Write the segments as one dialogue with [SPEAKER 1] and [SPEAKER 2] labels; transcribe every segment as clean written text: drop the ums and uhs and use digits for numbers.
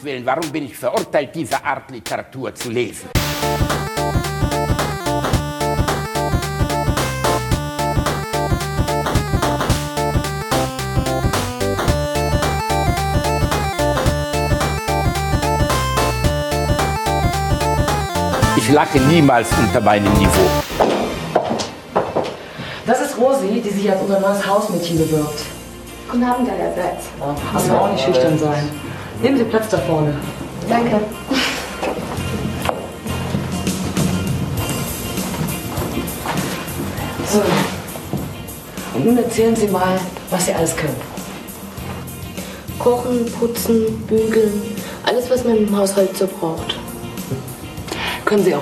[SPEAKER 1] Willen, warum bin ich verurteilt, diese Art Literatur zu lesen? Ich lache niemals unter meinem Niveau.
[SPEAKER 2] Das ist Rosi, die sich als unser neues Hausmädchen bewirbt.
[SPEAKER 3] Guten Abend allerseits.
[SPEAKER 2] Ja, müssen wir auch nicht schüchtern sein. Nehmen Sie Platz da vorne.
[SPEAKER 3] Danke.
[SPEAKER 2] So. Und nun erzählen Sie mal, was Sie alles können.
[SPEAKER 3] Kochen, putzen, bügeln, alles, was man im Haushalt so braucht.
[SPEAKER 2] Können Sie auch.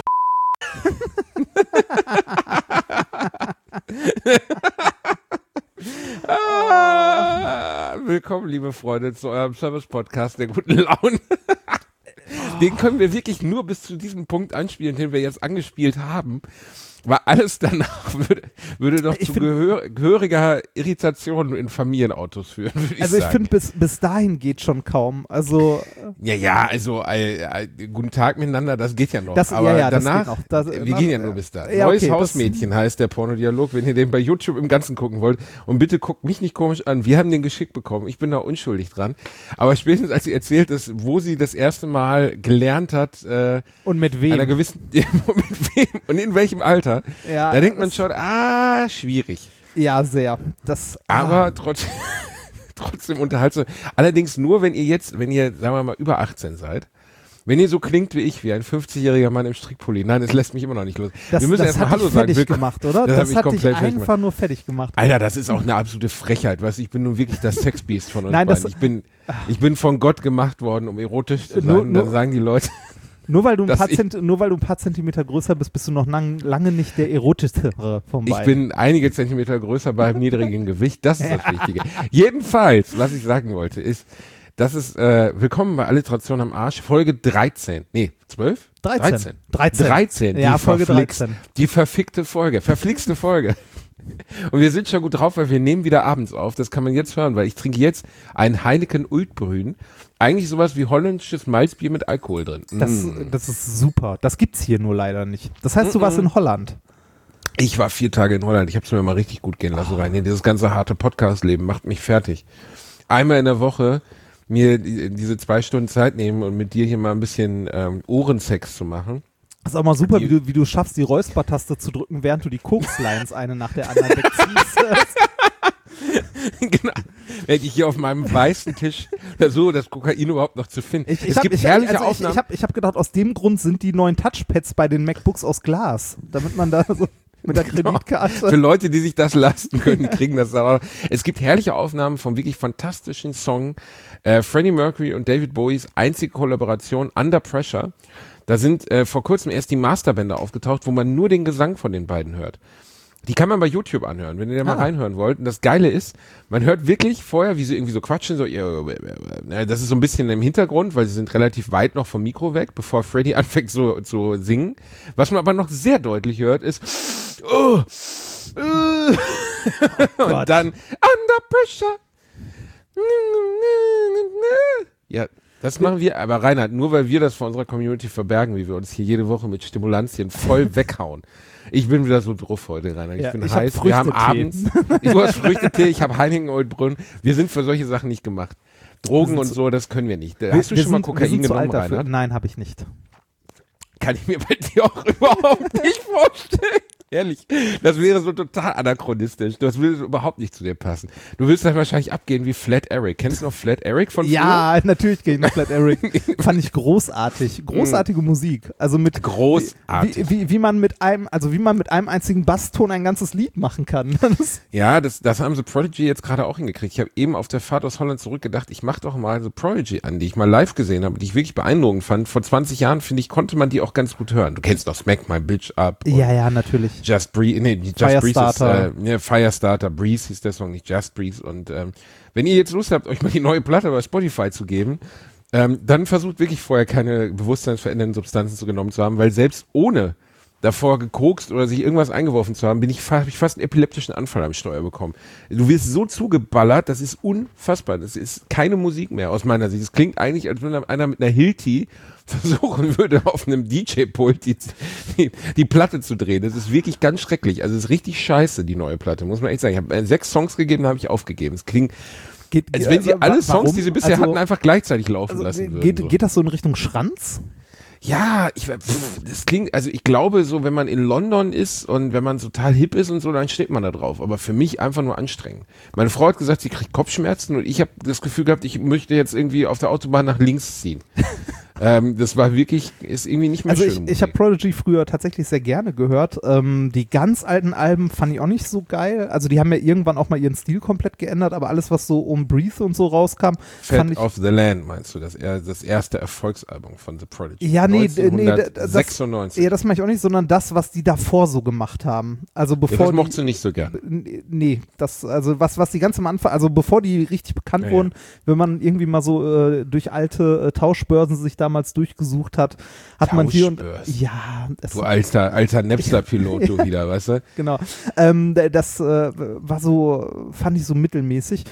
[SPEAKER 4] Willkommen, liebe Freunde, zu eurem Service-Podcast der guten Laune. Den können wir wirklich nur bis zu diesem Punkt anspielen, den wir jetzt angespielt haben. Weil alles danach würde doch zu gehöriger Irritation in Familienautos führen, würde ich sagen.
[SPEAKER 5] Also ich finde, bis dahin geht schon kaum. Also
[SPEAKER 4] guten Tag miteinander, das geht ja noch.
[SPEAKER 5] Aber
[SPEAKER 4] danach, wir gehen ja nur bis da. Neues Hausmädchen heißt der Pornodialog, wenn ihr den bei YouTube im Ganzen gucken wollt. Und bitte guckt mich nicht komisch an, wir haben den geschickt bekommen, ich bin da unschuldig dran. Aber spätestens als sie erzählt ist, wo sie das erste Mal gelernt hat,
[SPEAKER 5] und mit wem?
[SPEAKER 4] Einer gewissen, mit wem und in welchem Alter,
[SPEAKER 5] ja,
[SPEAKER 4] da denkt man schon, schwierig.
[SPEAKER 5] Ja, sehr.
[SPEAKER 4] Aber trotzdem unterhaltsam. Allerdings nur, wenn ihr, sagen wir mal, über 18 seid. Wenn ihr so klingt wie ich, wie ein 50-jähriger Mann im Strickpulli. Nein, es lässt mich immer noch nicht los.
[SPEAKER 5] Wir müssen erstmal Hallo sagen. Das hat dich fertig gemacht, oder? Das hat dich einfach nur fertig gemacht.
[SPEAKER 4] Alter, das ist auch eine absolute Frechheit. Weißt du, ich bin nun wirklich das Sexbiest von uns beiden. Ich bin von Gott gemacht worden, um erotisch zu sein. Und dann sagen die Leute...
[SPEAKER 5] Nur weil du ein paar Zentimeter größer bist du noch lange nicht der erotischere von beiden.
[SPEAKER 4] Ich bin einige Zentimeter größer beim niedrigen Gewicht, das ist das Wichtige. Jedenfalls, was ich sagen wollte, ist, das ist Willkommen bei Alliteration am Arsch, Folge 13. Nee, 12? 13.
[SPEAKER 5] Ja, Folge 13.
[SPEAKER 4] Die verfickte Folge, verflixte Folge. Und wir sind schon gut drauf, weil wir nehmen wieder abends auf. Das kann man jetzt hören, weil ich trinke jetzt ein Heineken Ultbrün. Eigentlich sowas wie holländisches Malzbier mit Alkohol drin.
[SPEAKER 5] Das ist super. Das gibt's hier nur leider nicht. Das heißt, du warst in Holland.
[SPEAKER 4] Ich war 4 Tage in Holland. Ich habe es mir mal richtig gut gehen lassen rein. Dieses ganze harte Podcast-Leben macht mich fertig. Einmal in der Woche mir diese 2 Stunden Zeit nehmen und mit dir hier mal ein bisschen Ohrensex zu machen.
[SPEAKER 5] Das ist auch mal super, wie du schaffst, die Räuspertaste zu drücken, während du die Koks-Lines eine nach der anderen wegziehst.
[SPEAKER 4] Genau. Während ich hier auf meinem weißen Tisch versuche, das Kokain überhaupt noch zu finden.
[SPEAKER 5] Ich habe gedacht, aus dem Grund sind die neuen Touchpads bei den MacBooks aus Glas, damit man da so mit der Kreditkarte...
[SPEAKER 4] Für Leute, die sich das leisten können, kriegen das aber. Es gibt herrliche Aufnahmen vom wirklich fantastischen Song Freddie Mercury und David Bowies einzige Kollaboration Under Pressure. Da sind vor kurzem erst die Masterbänder aufgetaucht, wo man nur den Gesang von den beiden hört. Die kann man bei YouTube anhören, wenn ihr da mal reinhören wollt. Und das Geile ist, man hört wirklich vorher, wie sie irgendwie so quatschen, so, das ist so ein bisschen im Hintergrund, weil sie sind relativ weit noch vom Mikro weg, bevor Freddie anfängt so zu singen. Was man aber noch sehr deutlich hört, ist, und dann, Under Pressure. Ja, das machen wir, aber Reinhard, nur weil wir das vor unserer Community verbergen, wie wir uns hier jede Woche mit Stimulantien voll weghauen. Ich bin wieder so drauf heute, Reinhard. Ich bin heiß. Wir haben abends, du hast Früchtetee, ich habe Heineken Oldbrunn. Wir sind für solche Sachen nicht gemacht. Drogen und so, das können wir nicht. Hast du schon mal Kokain genommen, Reinhard?
[SPEAKER 5] Nein, habe ich nicht.
[SPEAKER 4] Kann ich mir bei dir auch überhaupt nicht vorstellen. Ehrlich, das wäre so total anachronistisch. Das würde überhaupt nicht zu dir passen. Du willst dann wahrscheinlich abgehen wie Flat Eric. Kennst du noch Flat Eric von früher?
[SPEAKER 5] Ja, natürlich gehe ich noch Flat Eric. Fand ich großartig. Großartige Musik. Also mit
[SPEAKER 4] großartig.
[SPEAKER 5] Wie man mit einem einzigen Basston ein ganzes Lied machen kann.
[SPEAKER 4] Ja, das haben The Prodigy jetzt gerade auch hingekriegt. Ich habe eben auf der Fahrt aus Holland zurückgedacht, ich mache doch mal The Prodigy an, die ich mal live gesehen habe, die ich wirklich beeindruckend fand. Vor 20 Jahren, finde ich, konnte man die auch ganz gut hören. Du kennst doch Smack My Bitch Up.
[SPEAKER 5] Ja, natürlich.
[SPEAKER 4] Just Breeze, Firestarter, Breeze hieß der Song, nicht Just Breeze. Und wenn ihr jetzt Lust habt, euch mal die neue Platte bei Spotify zu geben, dann versucht wirklich vorher keine bewusstseinsverändernden Substanzen zu genommen zu haben, weil selbst ohne davor gekokst oder sich irgendwas eingeworfen zu haben, habe ich fast einen epileptischen Anfall am Steuer bekommen. Du wirst so zugeballert, das ist unfassbar. Das ist keine Musik mehr aus meiner Sicht. Es klingt eigentlich, als wenn einer mit einer Hilti versuchen würde, auf einem DJ-Pult die Platte zu drehen. Das ist wirklich ganz schrecklich. Also es ist richtig scheiße, die neue Platte, muss man echt sagen. Ich habe 6 Songs gegeben, habe ich aufgegeben. Es klingt, als wenn sie alle Songs, die sie bisher hatten, einfach gleichzeitig laufen lassen würden.
[SPEAKER 5] Geht das so in Richtung Schranz?
[SPEAKER 4] Ja, das klingt, also ich glaube so, wenn man in London ist und wenn man total hip ist und so, dann steht man da drauf. Aber für mich einfach nur anstrengend. Meine Frau hat gesagt, sie kriegt Kopfschmerzen und ich habe das Gefühl gehabt, ich möchte jetzt irgendwie auf der Autobahn nach links ziehen. Das war wirklich, ist irgendwie nicht mehr schön.
[SPEAKER 5] Ich habe Prodigy früher tatsächlich sehr gerne gehört. Die ganz alten Alben fand ich auch nicht so geil. Also die haben ja irgendwann auch mal ihren Stil komplett geändert, aber alles, was so um Breathe und so rauskam, fand ich...
[SPEAKER 4] of the Land, meinst du? Das erste Erfolgsalbum von The Prodigy.
[SPEAKER 5] Ja, nee,
[SPEAKER 4] 1996.
[SPEAKER 5] Ja, das meine ich auch nicht, sondern das, was die davor so gemacht haben. Also bevor
[SPEAKER 4] das mochtest du nicht so gern.
[SPEAKER 5] Nee, also was die ganz am Anfang, also bevor die richtig bekannt wurden, wenn man irgendwie mal so durch alte Tauschbörsen sich damals durchgesucht hat man hier und ja.
[SPEAKER 4] Du alter Napster-Pilot, du wieder, weißt du?
[SPEAKER 5] Genau. Das war so, fand ich so mittelmäßig.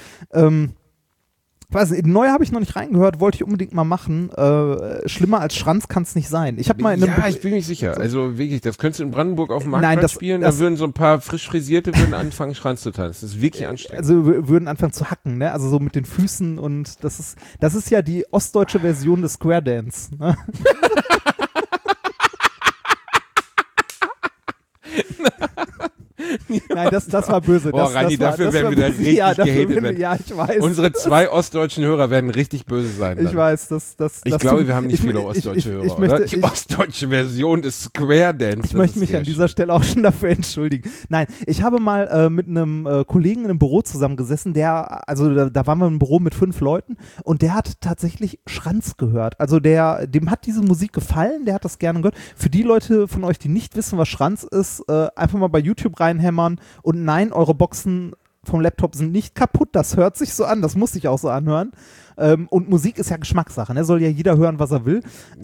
[SPEAKER 5] Neu habe ich noch nicht reingehört, wollte ich unbedingt mal machen. Schlimmer als Schranz kann es nicht sein. Ich bin
[SPEAKER 4] mir nicht sicher. Also wirklich, das könntest du in Brandenburg auf dem Marktplatz spielen, da würden so ein paar frisch Frisierte anfangen, Schranz zu tanzen. Das ist wirklich anstrengend.
[SPEAKER 5] Also würden anfangen zu hacken, ne? Also so mit den Füßen und das ist ja die ostdeutsche Version des Square Dance. Ne? Nein, das war böse.
[SPEAKER 4] Boah, Rani, dafür werden wir da richtig gehatet werden.
[SPEAKER 5] Ja, ich weiß.
[SPEAKER 4] Unsere 2 ostdeutschen Hörer werden richtig böse sein. Dann.
[SPEAKER 5] Ich weiß,
[SPEAKER 4] ich glaube, wir haben nicht viele ostdeutsche Hörer. Die ostdeutsche Version des Square Dance.
[SPEAKER 5] Ich möchte mich an dieser Stelle auch schon dafür entschuldigen. Nein, ich habe mal mit einem Kollegen in einem Büro zusammengesessen, da waren wir im Büro mit 5 Leuten und der hat tatsächlich Schranz gehört. Also dem hat diese Musik gefallen, der hat das gerne gehört. Für die Leute von euch, die nicht wissen, was Schranz ist, einfach mal bei YouTube reinhämmern und nein, eure Boxen vom Laptop sind nicht kaputt, das hört sich so an, das muss sich auch so anhören. Und Musik ist ja Geschmackssache, ne? Soll ja jeder hören, was er will.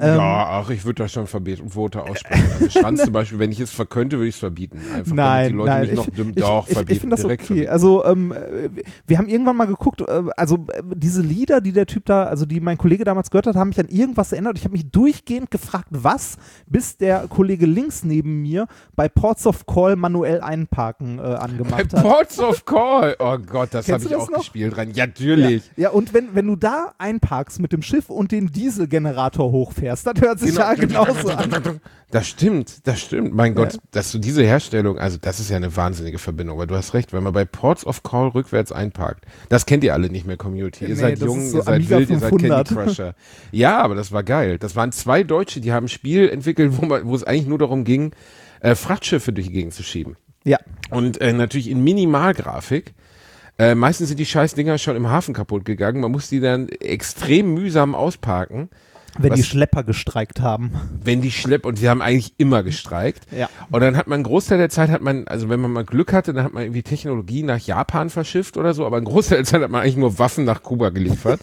[SPEAKER 4] Ich würde da schon Verbote aussprechen. Also Schranz zum Beispiel, wenn ich es verkönnte, würde ich es verbieten. Einfach,
[SPEAKER 5] nein,
[SPEAKER 4] damit die Leute mich noch verbieten.
[SPEAKER 5] Ich finde das okay.
[SPEAKER 4] Verbieten.
[SPEAKER 5] Also wir haben irgendwann mal geguckt, diese Lieder, die der Typ da, also die mein Kollege damals gehört hat, haben mich an irgendwas erinnert. Ich habe mich durchgehend gefragt, was, bis der Kollege links neben mir bei Ports of Call manuell einparken angemacht hat.
[SPEAKER 4] Ports of Call? Oh Gott, das habe ich auch gespielt rein. Ja, natürlich.
[SPEAKER 5] Ja, und wenn du da einparkst mit dem Schiff und den Dieselgenerator hochfährst, das hört sich ja genauso an.
[SPEAKER 4] Das stimmt. Mein Gott, dass du diese Herstellung, also das ist ja eine wahnsinnige Verbindung, weil du hast recht, wenn man bei Ports of Call rückwärts einparkt, das kennt ihr alle nicht mehr, Community. Ihr seid jung, ihr seid Amiga wild, 500. Ihr seid Candy Crusher. Ja, aber das war geil. Das waren 2 Deutsche, die haben ein Spiel entwickelt, wo es eigentlich nur darum ging, Frachtschiffe durch die Gegend zu schieben.
[SPEAKER 5] Ja.
[SPEAKER 4] Und natürlich in Minimalgrafik. Meistens sind die scheiß Dinger schon im Hafen kaputt gegangen. Man muss die dann extrem mühsam ausparken.
[SPEAKER 5] Wenn die Schlepper gestreikt haben.
[SPEAKER 4] Und sie haben eigentlich immer gestreikt.
[SPEAKER 5] Ja.
[SPEAKER 4] Und dann hat man einen Großteil der Zeit, also wenn man mal Glück hatte, dann hat man irgendwie Technologie nach Japan verschifft oder so, aber einen Großteil der Zeit hat man eigentlich nur Waffen nach Kuba geliefert.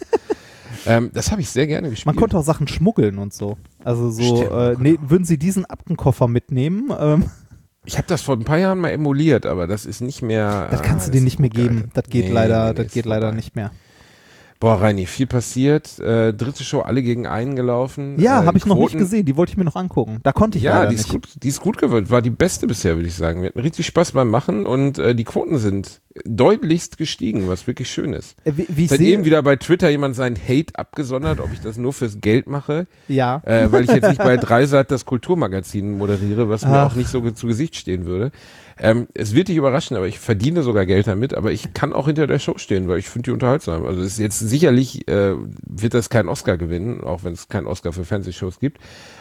[SPEAKER 4] Das habe ich sehr gerne gespielt.
[SPEAKER 5] Man konnte auch Sachen schmuggeln und so. Also so, würden Sie diesen Aktenkoffer mitnehmen?
[SPEAKER 4] Ich habe das vor ein paar Jahren mal emuliert, aber das ist nicht mehr.
[SPEAKER 5] Das kannst du dir nicht mehr geben. Das geht leider nicht mehr.
[SPEAKER 4] Boah, Reini, viel passiert. Dritte Show, alle gegen einen gelaufen.
[SPEAKER 5] Ja, habe ich noch nicht gesehen. Die wollte ich mir noch angucken. Da konnte ich leider nicht. Ja,
[SPEAKER 4] die ist gut geworden. War die beste bisher, würde ich sagen. Wir hatten richtig Spaß beim Machen und die Quoten sind deutlichst gestiegen, was wirklich schön ist.
[SPEAKER 5] Wie
[SPEAKER 4] es hat eben wieder bei Twitter jemand seinen Hate abgesondert, ob ich das nur fürs Geld mache.
[SPEAKER 5] Ja.
[SPEAKER 4] Weil ich jetzt nicht bei Dreisat das Kulturmagazin moderiere, was mir auch nicht so zu Gesicht stehen würde. Es wird dich überraschen, aber ich verdiene sogar Geld damit, aber ich kann auch hinter der Show stehen, weil ich finde die unterhaltsam. Also es ist jetzt sicherlich, wird das keinen Oscar gewinnen, auch wenn es keinen Oscar für Fernsehshows gibt.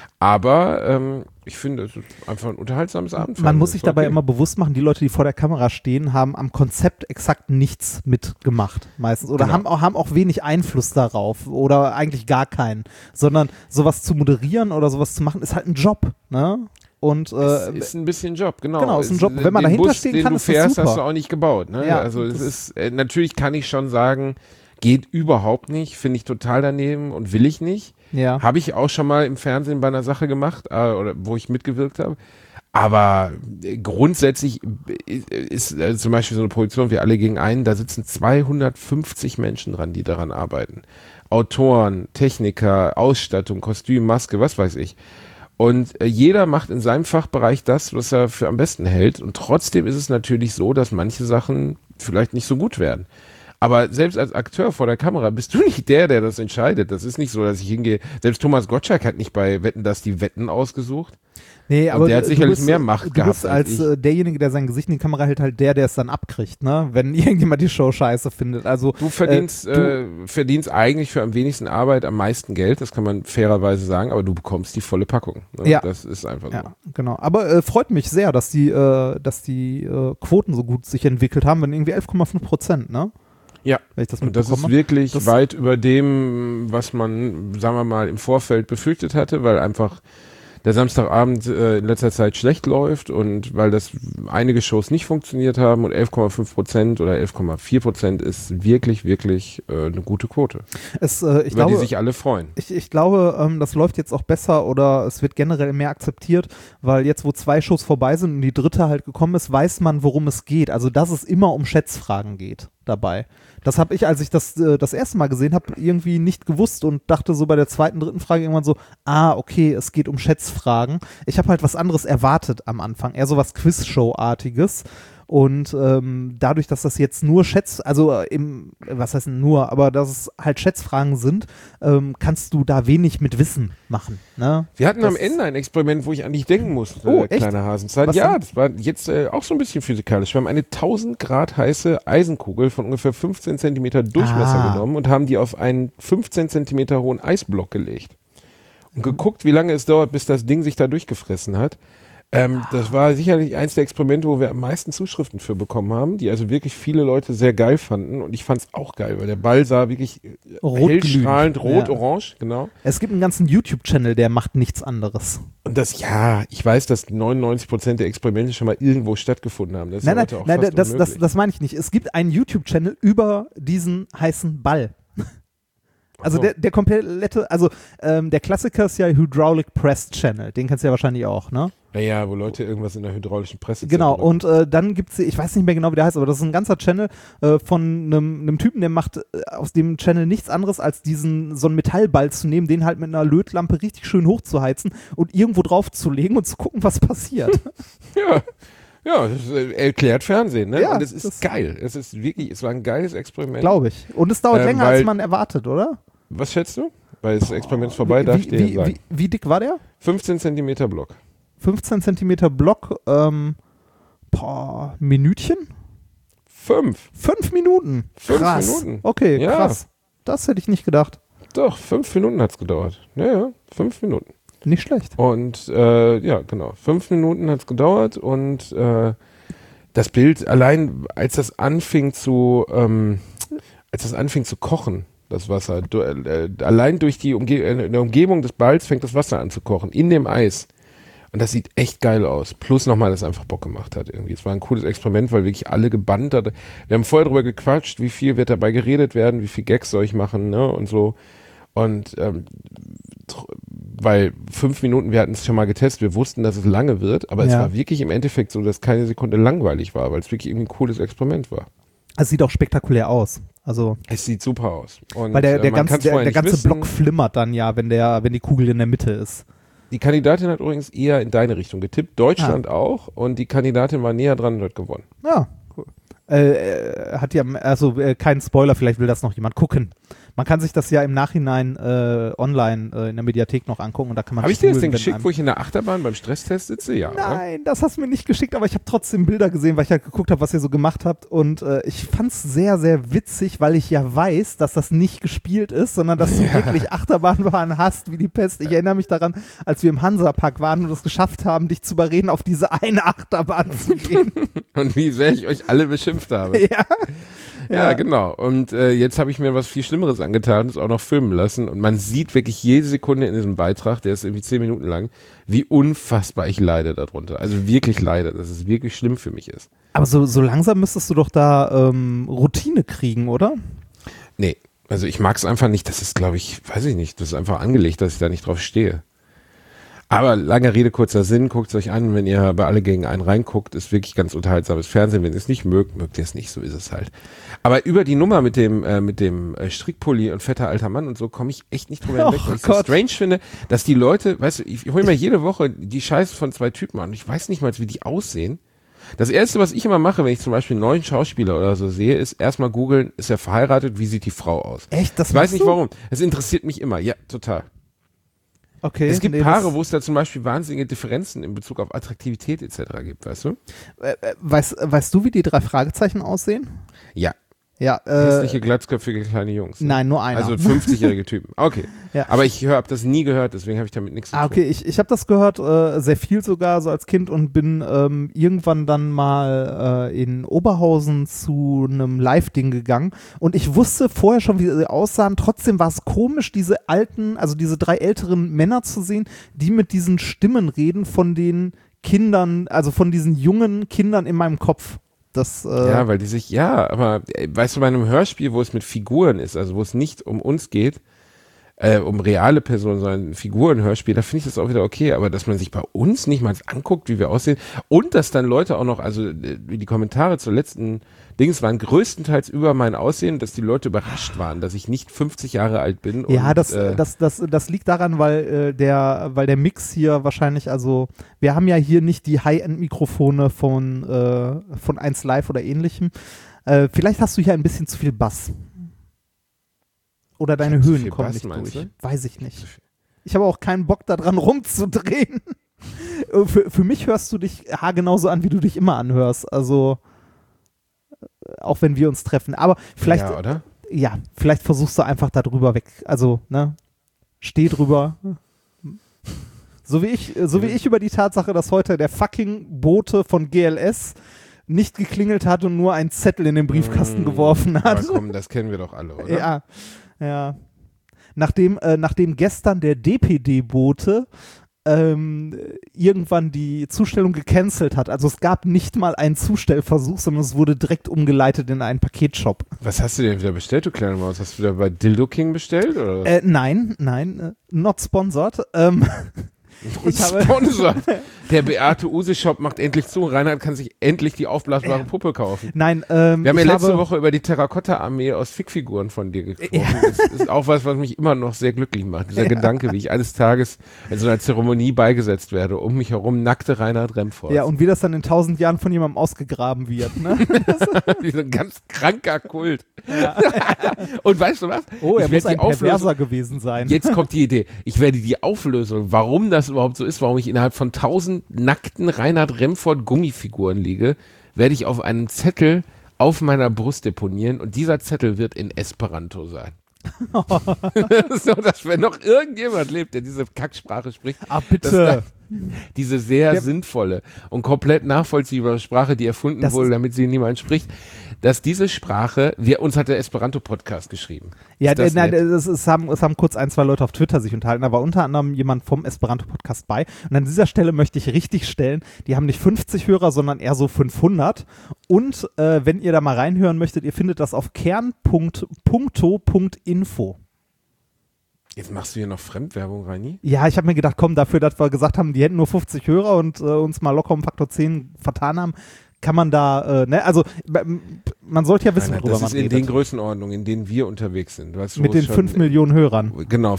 [SPEAKER 4] Aber ich finde, es ist einfach ein unterhaltsames Abenteuer.
[SPEAKER 5] Man muss sich dabei immer bewusst machen, die Leute, die vor der Kamera stehen, haben am Konzept exakt nichts mitgemacht meistens oder haben auch wenig Einfluss darauf oder eigentlich gar keinen, sondern sowas zu moderieren oder sowas zu machen, ist halt ein Job, ne? Und
[SPEAKER 4] es ist ein bisschen Job, genau.
[SPEAKER 5] Genau, ist ein Job. Wenn man dahinter stehen kann, ist das super.
[SPEAKER 4] Den du fährst, hast du auch nicht gebaut, ne?
[SPEAKER 5] Ja,
[SPEAKER 4] also es ist, natürlich kann ich schon sagen, geht überhaupt nicht, finde ich total daneben und will ich nicht.
[SPEAKER 5] Ja.
[SPEAKER 4] Habe ich auch schon mal im Fernsehen bei einer Sache gemacht, oder wo ich mitgewirkt habe. Aber grundsätzlich ist zum Beispiel so eine Produktion wie Alle gegen einen, da sitzen 250 Menschen dran, die daran arbeiten. Autoren, Techniker, Ausstattung, Kostüm, Maske, was weiß ich. Und jeder macht in seinem Fachbereich das, was er für am besten hält. Und trotzdem ist es natürlich so, dass manche Sachen vielleicht nicht so gut werden. Aber selbst als Akteur vor der Kamera bist du nicht der das entscheidet. Das ist nicht so, dass ich hingehe. Selbst Thomas Gottschalk hat nicht bei Wetten, dass die Wetten ausgesucht.
[SPEAKER 5] Nee, aber
[SPEAKER 4] der hat sicherlich mehr Macht gehabt.
[SPEAKER 5] Du bist als derjenige, der sein Gesicht in die Kamera hält, halt der es dann abkriegt, ne? Wenn irgendjemand die Show scheiße findet. Also
[SPEAKER 4] du verdienst eigentlich für am wenigsten Arbeit am meisten Geld, das kann man fairerweise sagen, aber du bekommst die volle Packung. Ne?
[SPEAKER 5] Ja.
[SPEAKER 4] Das ist einfach so.
[SPEAKER 5] Ja, genau. Aber freut mich sehr, dass die Quoten so gut sich entwickelt haben, wenn irgendwie 11,5%, ne?
[SPEAKER 4] Ja,
[SPEAKER 5] wenn ich das
[SPEAKER 4] und das ist wirklich weit über dem, was man, sagen wir mal, im Vorfeld befürchtet hatte, weil einfach der Samstagabend in letzter Zeit schlecht läuft und weil das einige Shows nicht funktioniert haben und 11,5% oder 11,4% ist wirklich, wirklich eine gute Quote. Über die sich alle freuen.
[SPEAKER 5] Ich glaube, das läuft jetzt auch besser oder es wird generell mehr akzeptiert, weil jetzt, wo 2 Shows vorbei sind und die dritte halt gekommen ist, weiß man, worum es geht. Also, dass es immer um Schätzfragen geht dabei. Das habe ich, als ich das erste Mal gesehen habe, irgendwie nicht gewusst und dachte so bei der zweiten, dritten Frage irgendwann so, okay, es geht um Schätzfragen. Ich habe halt was anderes erwartet am Anfang, eher so was Quizshow-artiges. Und dadurch, dass das jetzt nur was heißt nur, aber dass es halt Schätzfragen sind, kannst du da wenig mit Wissen machen. Ne?
[SPEAKER 4] Wir hatten am Ende ein Experiment, wo ich an dich denken musste, kleine Hasenzeit. Ja, das war jetzt auch so ein bisschen physikalisch. Wir haben eine 1000 Grad heiße Eisenkugel von ungefähr 15 Zentimeter Durchmesser genommen und haben die auf einen 15 Zentimeter hohen Eisblock gelegt. Und geguckt, wie lange es dauert, bis das Ding sich da durchgefressen hat. Das war sicherlich eins der Experimente, wo wir am meisten Zuschriften für bekommen haben, die also wirklich viele Leute sehr geil fanden und ich fand es auch geil, weil der Ball sah wirklich hellstrahlend rot-orange, genau.
[SPEAKER 5] Es gibt einen ganzen YouTube-Channel, der macht nichts anderes.
[SPEAKER 4] Und ich weiß, dass 99% der Experimente schon mal irgendwo stattgefunden haben. Das ist
[SPEAKER 5] nein, das meine ich nicht. Es gibt einen YouTube-Channel über diesen heißen Ball. Also der komplette, der Klassiker ist ja Hydraulic Press Channel, den kennst du ja wahrscheinlich auch, ne?
[SPEAKER 4] Ja, wo Leute irgendwas in der hydraulischen Presse
[SPEAKER 5] genau, und dann gibt's, ich weiß nicht mehr genau, wie der heißt, aber das ist ein ganzer Channel von einem Typen, der macht aus dem Channel nichts anderes, als so einen Metallball zu nehmen, den halt mit einer Lötlampe richtig schön hochzuheizen und irgendwo drauf zu legen und zu gucken, was passiert.
[SPEAKER 4] Ja, das erklärt Fernsehen, ne?
[SPEAKER 5] Ja,
[SPEAKER 4] und es ist geil. Es war ein geiles Experiment.
[SPEAKER 5] Glaube ich. Und es dauert länger, als man erwartet, oder?
[SPEAKER 4] Was schätzt du? Weil das Experiment ist vorbei, darf ich dir sagen.
[SPEAKER 5] Wie dick war der?
[SPEAKER 4] 15 Zentimeter Block.
[SPEAKER 5] 15 Zentimeter Block, Minütchen? 5 Minuten.
[SPEAKER 4] 5 Minuten.
[SPEAKER 5] Okay, ja. Krass. Das hätte ich nicht gedacht.
[SPEAKER 4] Doch, 5 Minuten hat's gedauert. Ja, 5 Minuten.
[SPEAKER 5] Nicht schlecht.
[SPEAKER 4] Und ja, genau. 5 Minuten hat's gedauert und das Bild, allein als das anfing zu kochen, das Wasser, allein durch die in der Umgebung des Balls fängt das Wasser an zu kochen, in dem Eis. Und das sieht echt geil aus. Plus nochmal, dass es einfach Bock gemacht hat irgendwie. Es war ein cooles Experiment, weil wirklich alle gebannt hat. Wir haben vorher drüber gequatscht, wie viel wird dabei geredet werden, wie viel Gags soll ich machen, ne, und so. Und weil 5 Minuten, wir hatten es schon mal getestet, wir wussten, dass es lange wird, aber es war wirklich im Endeffekt so, dass keine Sekunde langweilig war, weil es wirklich irgendwie ein cooles Experiment war.
[SPEAKER 5] Es sieht auch spektakulär aus. Also es
[SPEAKER 4] sieht super aus. Und
[SPEAKER 5] weil der ganze Block flimmert dann ja, wenn die Kugel in der Mitte ist.
[SPEAKER 4] Die Kandidatin hat übrigens eher in deine Richtung getippt, Deutschland auch, und die Kandidatin war näher dran und hat gewonnen.
[SPEAKER 5] Ja, cool. Hat ja, kein Spoiler, vielleicht will das noch jemand gucken. Man kann sich das ja im Nachhinein online in der Mediathek noch angucken und da kann man.
[SPEAKER 4] Habe ich dir das Ding geschickt, wo ich in der Achterbahn beim Stresstest sitze? Ja.
[SPEAKER 5] Nein, das hast du mir nicht geschickt, aber ich habe trotzdem Bilder gesehen, weil ich halt geguckt habe, was ihr so gemacht habt und ich fand es sehr, sehr witzig, weil ich ja weiß, dass das nicht gespielt ist, sondern dass du wirklich Achterbahnfahren hast wie die Pest. Ich erinnere mich daran, als wir im Hansapark waren und es geschafft haben, dich zu überreden, auf diese eine Achterbahn zu gehen.
[SPEAKER 4] Und wie sehr ich euch alle beschimpft habe. Ja, genau. Und jetzt habe ich mir was viel Schlimmeres angetan, das auch noch filmen lassen. Und man sieht wirklich jede Sekunde in diesem Beitrag, der ist irgendwie 10 Minuten lang, wie unfassbar ich leide darunter. Also wirklich leide, dass es wirklich schlimm für mich ist.
[SPEAKER 5] Aber so langsam müsstest du doch da Routine kriegen, oder?
[SPEAKER 4] Nee, also ich mag es einfach nicht. Das ist, glaube ich, weiß ich nicht, das ist einfach angelegt, dass ich da nicht drauf stehe. Aber lange Rede, kurzer Sinn, guckt es euch an, wenn ihr bei Alle gegen einen reinguckt, ist wirklich ganz unterhaltsames Fernsehen. Wenn ihr es nicht mögt, mögt ihr es nicht, so ist es halt. Aber über die Nummer mit dem Strickpulli und fetter alter Mann und so komme ich echt nicht drüber hinweg, weil ich so strange finde, dass die Leute, weißt du, ich hole mir jede Woche die Scheiße von 2 Typen an und ich weiß nicht mal, wie die aussehen. Das Erste, was ich immer mache, wenn ich zum Beispiel einen neuen Schauspieler oder so sehe, ist erstmal googeln, ist er verheiratet, wie sieht die Frau aus?
[SPEAKER 5] Echt? Das
[SPEAKER 4] Ich weiß nicht warum. Es interessiert mich immer. Ja, total.
[SPEAKER 5] Okay.
[SPEAKER 4] Es gibt Paare, wo es da zum Beispiel wahnsinnige Differenzen in Bezug auf Attraktivität etc. gibt, weißt du?
[SPEAKER 5] Weißt du, wie die 3 Fragezeichen aussehen?
[SPEAKER 4] Ja.
[SPEAKER 5] Ja.
[SPEAKER 4] Hässliche, glatzköpfige kleine Jungs. Ne?
[SPEAKER 5] Nein, nur einer.
[SPEAKER 4] Also 50-jährige Typen. Okay.
[SPEAKER 5] Ja.
[SPEAKER 4] Aber ich habe das nie gehört, deswegen habe ich damit nichts zu tun.
[SPEAKER 5] Okay, ich habe das gehört, sehr viel sogar so als Kind und bin irgendwann dann mal in Oberhausen zu einem Live-Ding gegangen und ich wusste vorher schon, wie sie aussahen. Trotzdem war es komisch, diese alten, also diese 3 älteren Männer zu sehen, die mit diesen Stimmen reden von den Kindern, also von diesen jungen Kindern in meinem Kopf.
[SPEAKER 4] Ja, weil die sich, aber weißt du, bei einem Hörspiel, wo es mit Figuren ist, also wo es nicht um uns geht, um reale Personen, sondern Figurenhörspiel, da finde ich das auch wieder okay, aber dass man sich bei uns nicht mal anguckt, wie wir aussehen und dass dann Leute auch noch, also wie die Kommentare zur letzten Dings waren größtenteils über mein Aussehen, dass die Leute überrascht waren, dass ich nicht 50 Jahre alt bin.
[SPEAKER 5] Ja,
[SPEAKER 4] und,
[SPEAKER 5] das liegt daran, weil der Mix hier wahrscheinlich, also wir haben ja hier nicht die High-End-Mikrofone von 1 Live oder ähnlichem. Vielleicht hast du hier ein bisschen zu viel Bass. Oder deine Höhen kommen nicht durch. Weiß ich nicht. Ich habe auch keinen Bock daran rumzudrehen. Für mich hörst du dich genauso an, wie du dich immer anhörst. Also auch wenn wir uns treffen. Aber vielleicht,
[SPEAKER 4] ja, oder?
[SPEAKER 5] Ja, vielleicht versuchst du einfach da drüber weg. Also, ne? Steh drüber. So wie ich über die Tatsache, dass heute der fucking Bote von GLS nicht geklingelt hat und nur einen Zettel in den Briefkasten geworfen hat.
[SPEAKER 4] Aber komm, das kennen wir doch alle, oder?
[SPEAKER 5] Ja. Nachdem gestern der DPD-Bote irgendwann die Zustellung gecancelt hat. Also es gab nicht mal einen Zustellversuch, sondern es wurde direkt umgeleitet in einen Paketshop.
[SPEAKER 4] Was hast du denn wieder bestellt, du kleine Maus? Hast du wieder bei Dildo King bestellt? Oder?
[SPEAKER 5] Nein, not sponsored.
[SPEAKER 4] Sponsor. Der Beate Use Shop macht endlich zu. Reinhard kann sich endlich die aufblasbare Puppe kaufen.
[SPEAKER 5] Nein,
[SPEAKER 4] wir haben ja letzte Woche über die Terrakotta-Armee aus Fickfiguren von dir gesprochen. Ja. Das ist auch was mich immer noch sehr glücklich macht. Dieser Gedanke, wie ich eines Tages in so einer Zeremonie beigesetzt werde. Um mich herum nackte Reinhard Remford.
[SPEAKER 5] Ja, und wie das dann in 1000 Jahren von jemandem ausgegraben wird. Ne?
[SPEAKER 4] Wie so ein ganz kranker Kult. Ja. Und weißt du was?
[SPEAKER 5] Oh, er muss ein Perverser gewesen sein.
[SPEAKER 4] Jetzt kommt die Idee. Ich werde die Auflösung, warum das überhaupt so ist, warum ich innerhalb von 1000 nackten Reinhard Remford Gummifiguren liege, werde ich auf einen Zettel auf meiner Brust deponieren und dieser Zettel wird in Esperanto sein. So, dass wenn noch irgendjemand lebt, der diese Kacksprache spricht,
[SPEAKER 5] bitte.
[SPEAKER 4] Diese sehr sinnvolle und komplett nachvollziehbare Sprache, die erfunden wurde, damit sie niemand spricht, dass diese Sprache, uns hat der Esperanto-Podcast geschrieben.
[SPEAKER 5] Ja, es haben kurz 1, 2 Leute auf Twitter sich unterhalten, da war unter anderem jemand vom Esperanto-Podcast bei und an dieser Stelle möchte ich richtig stellen, die haben nicht 50 Hörer, sondern eher so 500 und wenn ihr da mal reinhören möchtet, ihr findet das auf kern.punkto.info.
[SPEAKER 4] Jetzt machst du hier noch Fremdwerbung, Reini?
[SPEAKER 5] Ja, ich habe mir gedacht, komm, dafür, dass wir gesagt haben, die hätten nur 50 Hörer und uns mal locker um Faktor 10 vertan haben, kann man da, also man sollte ja wissen, worüber man redet. Das ist in
[SPEAKER 4] den Größenordnungen, in denen wir unterwegs sind. Weißt du,
[SPEAKER 5] mit den 5 Millionen Hörern.
[SPEAKER 4] Genau,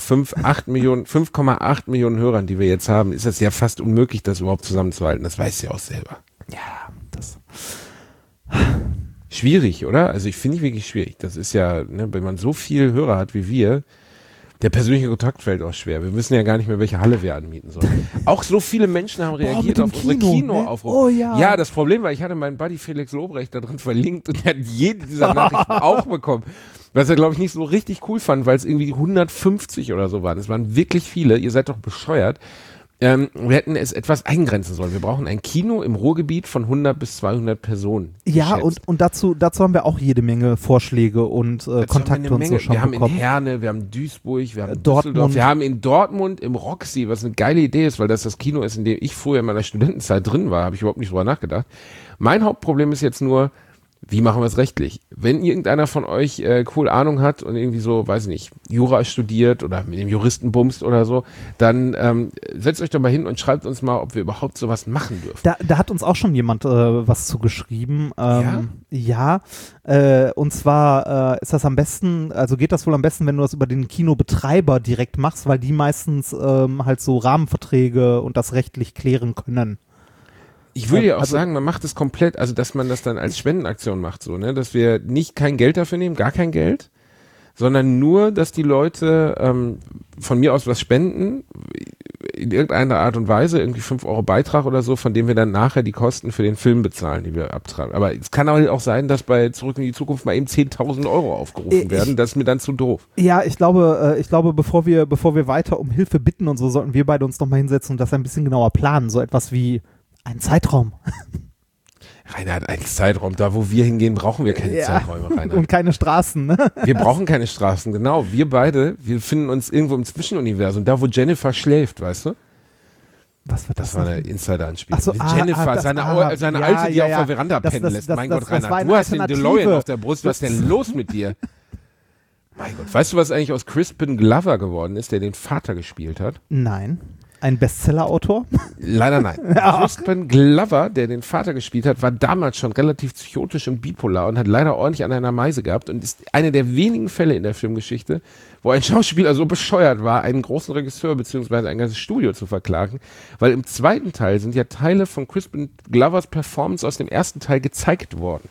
[SPEAKER 4] 5,8 Millionen Hörern, die wir jetzt haben, ist es ja fast unmöglich, das überhaupt zusammenzuhalten. Das weißt du ja auch selber.
[SPEAKER 5] Ja, das...
[SPEAKER 4] Schwierig, oder? Also ich finde es wirklich schwierig. Das ist ja, ne, wenn man so viel Hörer hat wie wir, der persönliche Kontakt fällt auch schwer. Wir wissen ja gar nicht mehr, welche Halle wir anmieten sollen. Auch so viele Menschen haben reagiert auf unsere Kinoaufrufe.
[SPEAKER 5] Oh, ja.
[SPEAKER 4] Ja, das Problem war, ich hatte meinen Buddy Felix Lobrecht da drin verlinkt und er hat jede dieser Nachrichten auch bekommen. Was er, glaube ich, nicht so richtig cool fand, weil es irgendwie 150 oder so waren. Es waren wirklich viele. Ihr seid doch bescheuert. Wir hätten es etwas eingrenzen sollen. Wir brauchen ein Kino im Ruhrgebiet von 100 bis 200 Personen.
[SPEAKER 5] Ja, und dazu haben wir auch jede Menge Vorschläge und Kontakte und so schon
[SPEAKER 4] bekommen. Wir haben in Herne, wir haben Duisburg, wir haben Düsseldorf, wir haben in Dortmund im Roxy, was eine geile Idee ist, weil das Kino ist, in dem ich früher in meiner Studentenzeit drin war, habe ich überhaupt nicht drüber nachgedacht. Mein Hauptproblem ist jetzt nur, wie machen wir es rechtlich? Wenn irgendeiner von euch cool Ahnung hat und irgendwie so, weiß ich nicht, Jura studiert oder mit dem Juristen bumst oder so, dann setzt euch doch mal hin und schreibt uns mal, ob wir überhaupt sowas machen dürfen.
[SPEAKER 5] Da hat uns auch schon jemand was zugeschrieben. Ja, und zwar ist das am besten, also geht das wohl am besten, wenn du das über den Kinobetreiber direkt machst, weil die meistens halt so Rahmenverträge und das rechtlich klären können.
[SPEAKER 4] Ich würde ja auch sagen, man macht es komplett, also dass man das dann als Spendenaktion macht, so, ne, dass wir nicht kein Geld dafür nehmen, gar kein Geld, sondern nur, dass die Leute von mir aus was spenden, in irgendeiner Art und Weise, irgendwie 5 Euro Beitrag oder so, von dem wir dann nachher die Kosten für den Film bezahlen, die wir abtragen. Aber es kann auch sein, dass bei Zurück in die Zukunft mal eben 10.000 Euro aufgerufen werden, das ist mir dann zu doof.
[SPEAKER 5] Ja, ich glaube, bevor wir weiter um Hilfe bitten und so, sollten wir beide uns nochmal hinsetzen und das ein bisschen genauer planen, so etwas wie ein Zeitraum.
[SPEAKER 4] Reinhard, ein Zeitraum. Da, wo wir hingehen, brauchen wir keine Zeiträume, Reinhard.
[SPEAKER 5] Und keine Straßen, ne?
[SPEAKER 4] Wir brauchen keine Straßen, genau. Wir beide, wir finden uns irgendwo im Zwischenuniversum, da wo Jennifer schläft, weißt du?
[SPEAKER 5] Was wird das?
[SPEAKER 4] Das war eine Insider-Anspielung.
[SPEAKER 5] So,
[SPEAKER 4] Jennifer, seine Alte, die auf der Veranda pennen lässt. Mein Gott, Reinhard, du hast den DeLorean auf der Brust. Was ist denn los mit dir? Mein Gott, weißt du, was eigentlich aus Crispin Glover geworden ist, der den Vater gespielt hat?
[SPEAKER 5] Nein. Ein Bestseller-Autor?
[SPEAKER 4] Leider nein. Crispin Glover, der den Vater gespielt hat, war damals schon relativ psychotisch und bipolar und hat leider ordentlich an einer Meise gehabt und ist einer der wenigen Fälle in der Filmgeschichte, wo ein Schauspieler so bescheuert war, einen großen Regisseur bzw. ein ganzes Studio zu verklagen, weil im zweiten Teil sind ja Teile von Crispin Glovers Performance aus dem ersten Teil gezeigt worden.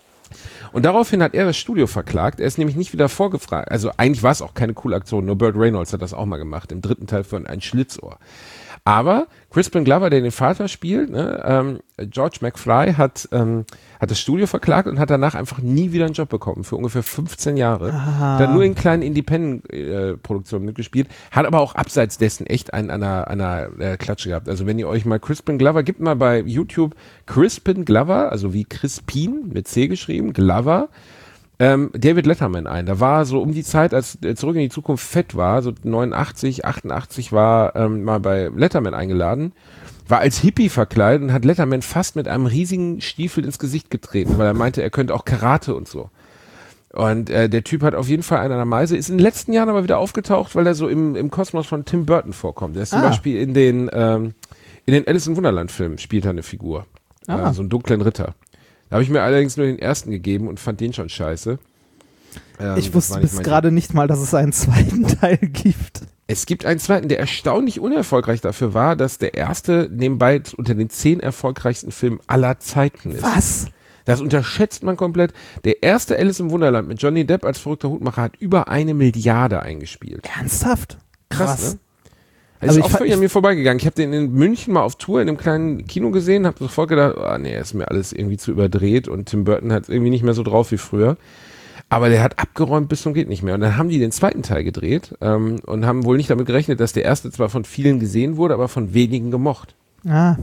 [SPEAKER 4] Und daraufhin hat er das Studio verklagt. Er ist nämlich nicht wieder vorgefragt. Also eigentlich war es auch keine coole Aktion. Nur Burt Reynolds hat das auch mal gemacht. Im dritten Teil für ein Schlitzohr. Aber Crispin Glover, der den Vater spielt, ne, George McFly hat das Studio verklagt und hat danach einfach nie wieder einen Job bekommen. Für ungefähr 15 Jahre. Hat nur in kleinen Independent-Produktionen mitgespielt. Hat aber auch abseits dessen echt einen an der Klatsche gehabt. Also wenn ihr euch mal Crispin Glover, gibt mal bei YouTube Crispin Glover, also wie Crispin mit C geschrieben, Glover, David Letterman ein. Da war so um die Zeit, als Zurück in die Zukunft fett war, so 89, 88 war mal bei Letterman eingeladen, war als Hippie verkleidet und hat Letterman fast mit einem riesigen Stiefel ins Gesicht getreten, weil er meinte, er könnte auch Karate und so. Und der Typ hat auf jeden Fall einen an der Meise, ist in den letzten Jahren aber wieder aufgetaucht, weil er so im Kosmos von Tim Burton vorkommt. Der ist zum Beispiel in den Alice in Wunderland Filmen spielt er eine Figur. So einen dunklen Ritter. Da habe ich mir allerdings nur den ersten gegeben und fand den schon scheiße.
[SPEAKER 5] Ich wusste bis gerade nicht mal, dass es einen zweiten Teil gibt.
[SPEAKER 4] Es gibt einen zweiten, der erstaunlich unerfolgreich dafür war, dass der erste nebenbei unter den 10 erfolgreichsten Filmen aller Zeiten ist.
[SPEAKER 5] Was?
[SPEAKER 4] Das unterschätzt man komplett. Der erste Alice im Wunderland mit Johnny Depp als verrückter Hutmacher hat über 1 Milliarde eingespielt.
[SPEAKER 5] Ernsthaft?
[SPEAKER 4] Krass, ne? Also ist auch völlig an mir vorbeigegangen. Ich habe den in München mal auf Tour in einem kleinen Kino gesehen, habe sofort gedacht, ist mir alles irgendwie zu überdreht und Tim Burton hat es irgendwie nicht mehr so drauf wie früher. Aber der hat abgeräumt bis zum geht nicht mehr. Und dann haben die den zweiten Teil gedreht und haben wohl nicht damit gerechnet, dass der erste zwar von vielen gesehen wurde, aber von wenigen gemocht.
[SPEAKER 5] Da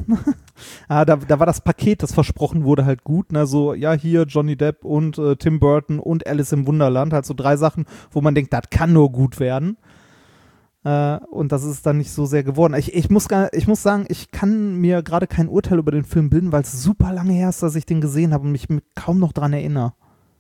[SPEAKER 5] war das Paket, das versprochen wurde, halt gut. Ne? So, ja, hier Johnny Depp und Tim Burton und Alice im Wunderland. Halt so 3 Sachen, wo man denkt, das kann nur gut werden. Und das ist dann nicht so sehr geworden. Ich muss sagen, ich kann mir gerade kein Urteil über den Film bilden, weil es super lange her ist, dass ich den gesehen habe und mich kaum noch dran erinnere.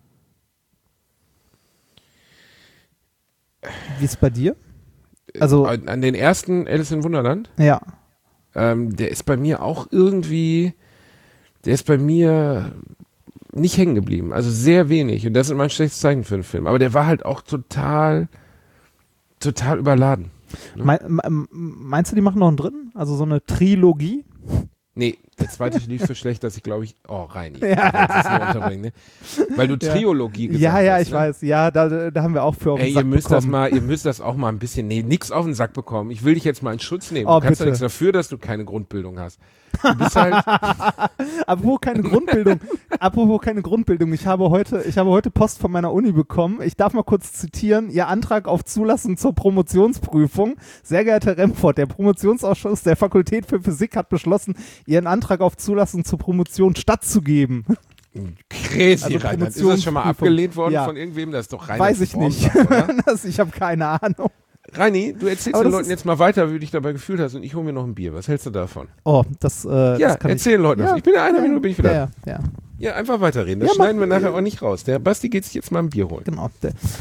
[SPEAKER 5] Wie ist es bei dir? Also
[SPEAKER 4] an den ersten Alice in Wunderland?
[SPEAKER 5] Ja.
[SPEAKER 4] Der ist bei mir auch irgendwie, der ist bei mir nicht hängen geblieben. Also sehr wenig. Und das ist immer ein schlechtes Zeichen für einen Film. Aber der war halt auch total überladen. Ne?
[SPEAKER 5] Meinst du, die machen noch einen dritten? Also so eine Trilogie?
[SPEAKER 4] Nee, der zweite lief so schlecht, dass ich glaube Reini. Ja. Ne? Weil du Triologie gesagt hast.
[SPEAKER 5] Ja, ich weiß. Ja, da haben wir auch für auf den Sack bekommen.
[SPEAKER 4] Ihr müsst das auch mal ein bisschen, nix auf den Sack bekommen. Ich will dich jetzt mal in Schutz nehmen. Du kannst ja nichts dafür, dass du keine Grundbildung hast. Du bist halt
[SPEAKER 5] Apropos keine Grundbildung. Ich habe heute Post von meiner Uni bekommen. Ich darf mal kurz zitieren. Ihr Antrag auf Zulassung zur Promotionsprüfung. Sehr geehrter Remford, der Promotionsausschuss der Fakultät für Physik hat beschlossen, Ihren Antrag auf Zulassung zur Promotion stattzugeben.
[SPEAKER 4] Crazy, Reinhard. Ist das schon mal abgelehnt worden von irgendwem? Das ist doch rein.
[SPEAKER 5] Weiß ich nicht. Ich habe keine Ahnung.
[SPEAKER 4] Reini, du erzählst
[SPEAKER 5] Aber
[SPEAKER 4] den
[SPEAKER 5] das
[SPEAKER 4] Leuten jetzt mal weiter, wie du dich dabei gefühlt hast und ich hole mir noch ein Bier. Was hältst du davon?
[SPEAKER 5] Oh, das
[SPEAKER 4] Ja,
[SPEAKER 5] das kann
[SPEAKER 4] erzähl den Leuten das. Ich bin in einer Minute bin ich wieder.
[SPEAKER 5] Ja.
[SPEAKER 4] Ja, einfach weiterreden. Das
[SPEAKER 5] Ja,
[SPEAKER 4] schneiden wir nachher auch nicht raus. Der Basti geht sich jetzt mal ein Bier holen.
[SPEAKER 5] Genau.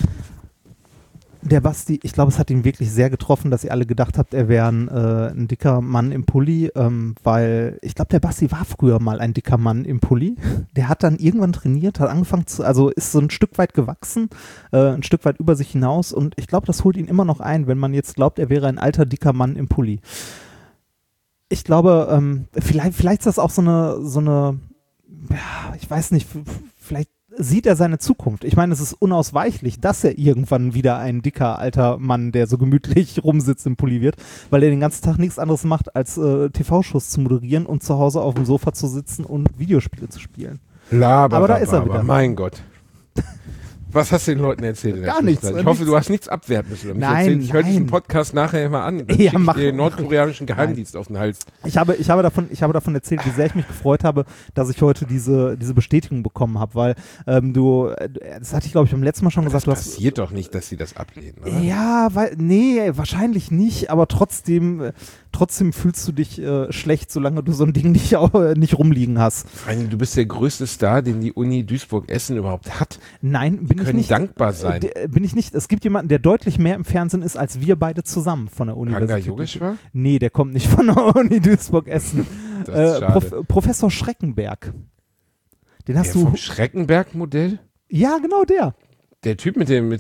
[SPEAKER 5] Der Basti, ich glaube, es hat ihn wirklich sehr getroffen, dass ihr alle gedacht habt, er wäre ein dicker Mann im Pulli, weil ich glaube, der Basti war früher mal ein dicker Mann im Pulli. Der hat dann irgendwann trainiert, hat angefangen also ist so ein Stück weit gewachsen, ein Stück weit über sich hinaus und ich glaube, das holt ihn immer noch ein, wenn man jetzt glaubt, er wäre ein alter, dicker Mann im Pulli. Ich glaube, vielleicht ist das auch so eine, ja, ich weiß nicht, vielleicht sieht er seine Zukunft. Ich meine, es ist unausweichlich, dass er irgendwann wieder ein dicker alter Mann, der so gemütlich rumsitzt im Pulli wird, weil er den ganzen Tag nichts anderes macht, als TV-Shows zu moderieren und zu Hause auf dem Sofa zu sitzen und Videospiele zu spielen. Aber da ist er wieder.
[SPEAKER 4] Mein Gott. Was hast du den Leuten erzählt in der
[SPEAKER 5] Gar nichts.
[SPEAKER 4] Zwischenzeit? Ich hoffe, du hast nichts Abwertendes über mich erzählt. Ich höre diesen Podcast nachher mal an. Dann
[SPEAKER 5] Ja,
[SPEAKER 4] schicke ich den nordkoreanischen Geheimdienst auf den Hals.
[SPEAKER 5] Ich habe davon erzählt, wie sehr ich mich gefreut habe, dass ich heute diese Bestätigung bekommen habe, weil das hatte ich glaube ich beim letzten Mal schon gesagt,
[SPEAKER 4] Das passiert doch nicht, dass sie das ablehnen, oder?
[SPEAKER 5] Ja, nee, wahrscheinlich nicht, aber trotzdem fühlst du dich schlecht, solange du so ein Ding nicht rumliegen hast.
[SPEAKER 4] Reini, du bist der größte Star, den die Uni Duisburg-Essen überhaupt hat.
[SPEAKER 5] Nein, bin ich
[SPEAKER 4] können
[SPEAKER 5] nicht.
[SPEAKER 4] dankbar sein.
[SPEAKER 5] Bin ich nicht. Es gibt jemanden, der deutlich mehr im Fernsehen ist, als wir beide zusammen von der Universität.
[SPEAKER 4] Ranga Yogeshwar?
[SPEAKER 5] Nee, der kommt nicht von der Uni Duisburg-Essen.
[SPEAKER 4] Das ist schade.
[SPEAKER 5] Professor Schreckenberg. Den hast
[SPEAKER 4] Der
[SPEAKER 5] du.
[SPEAKER 4] vom Schreckenberg-Modell?
[SPEAKER 5] Ja, genau der.
[SPEAKER 4] Der Typ mit dem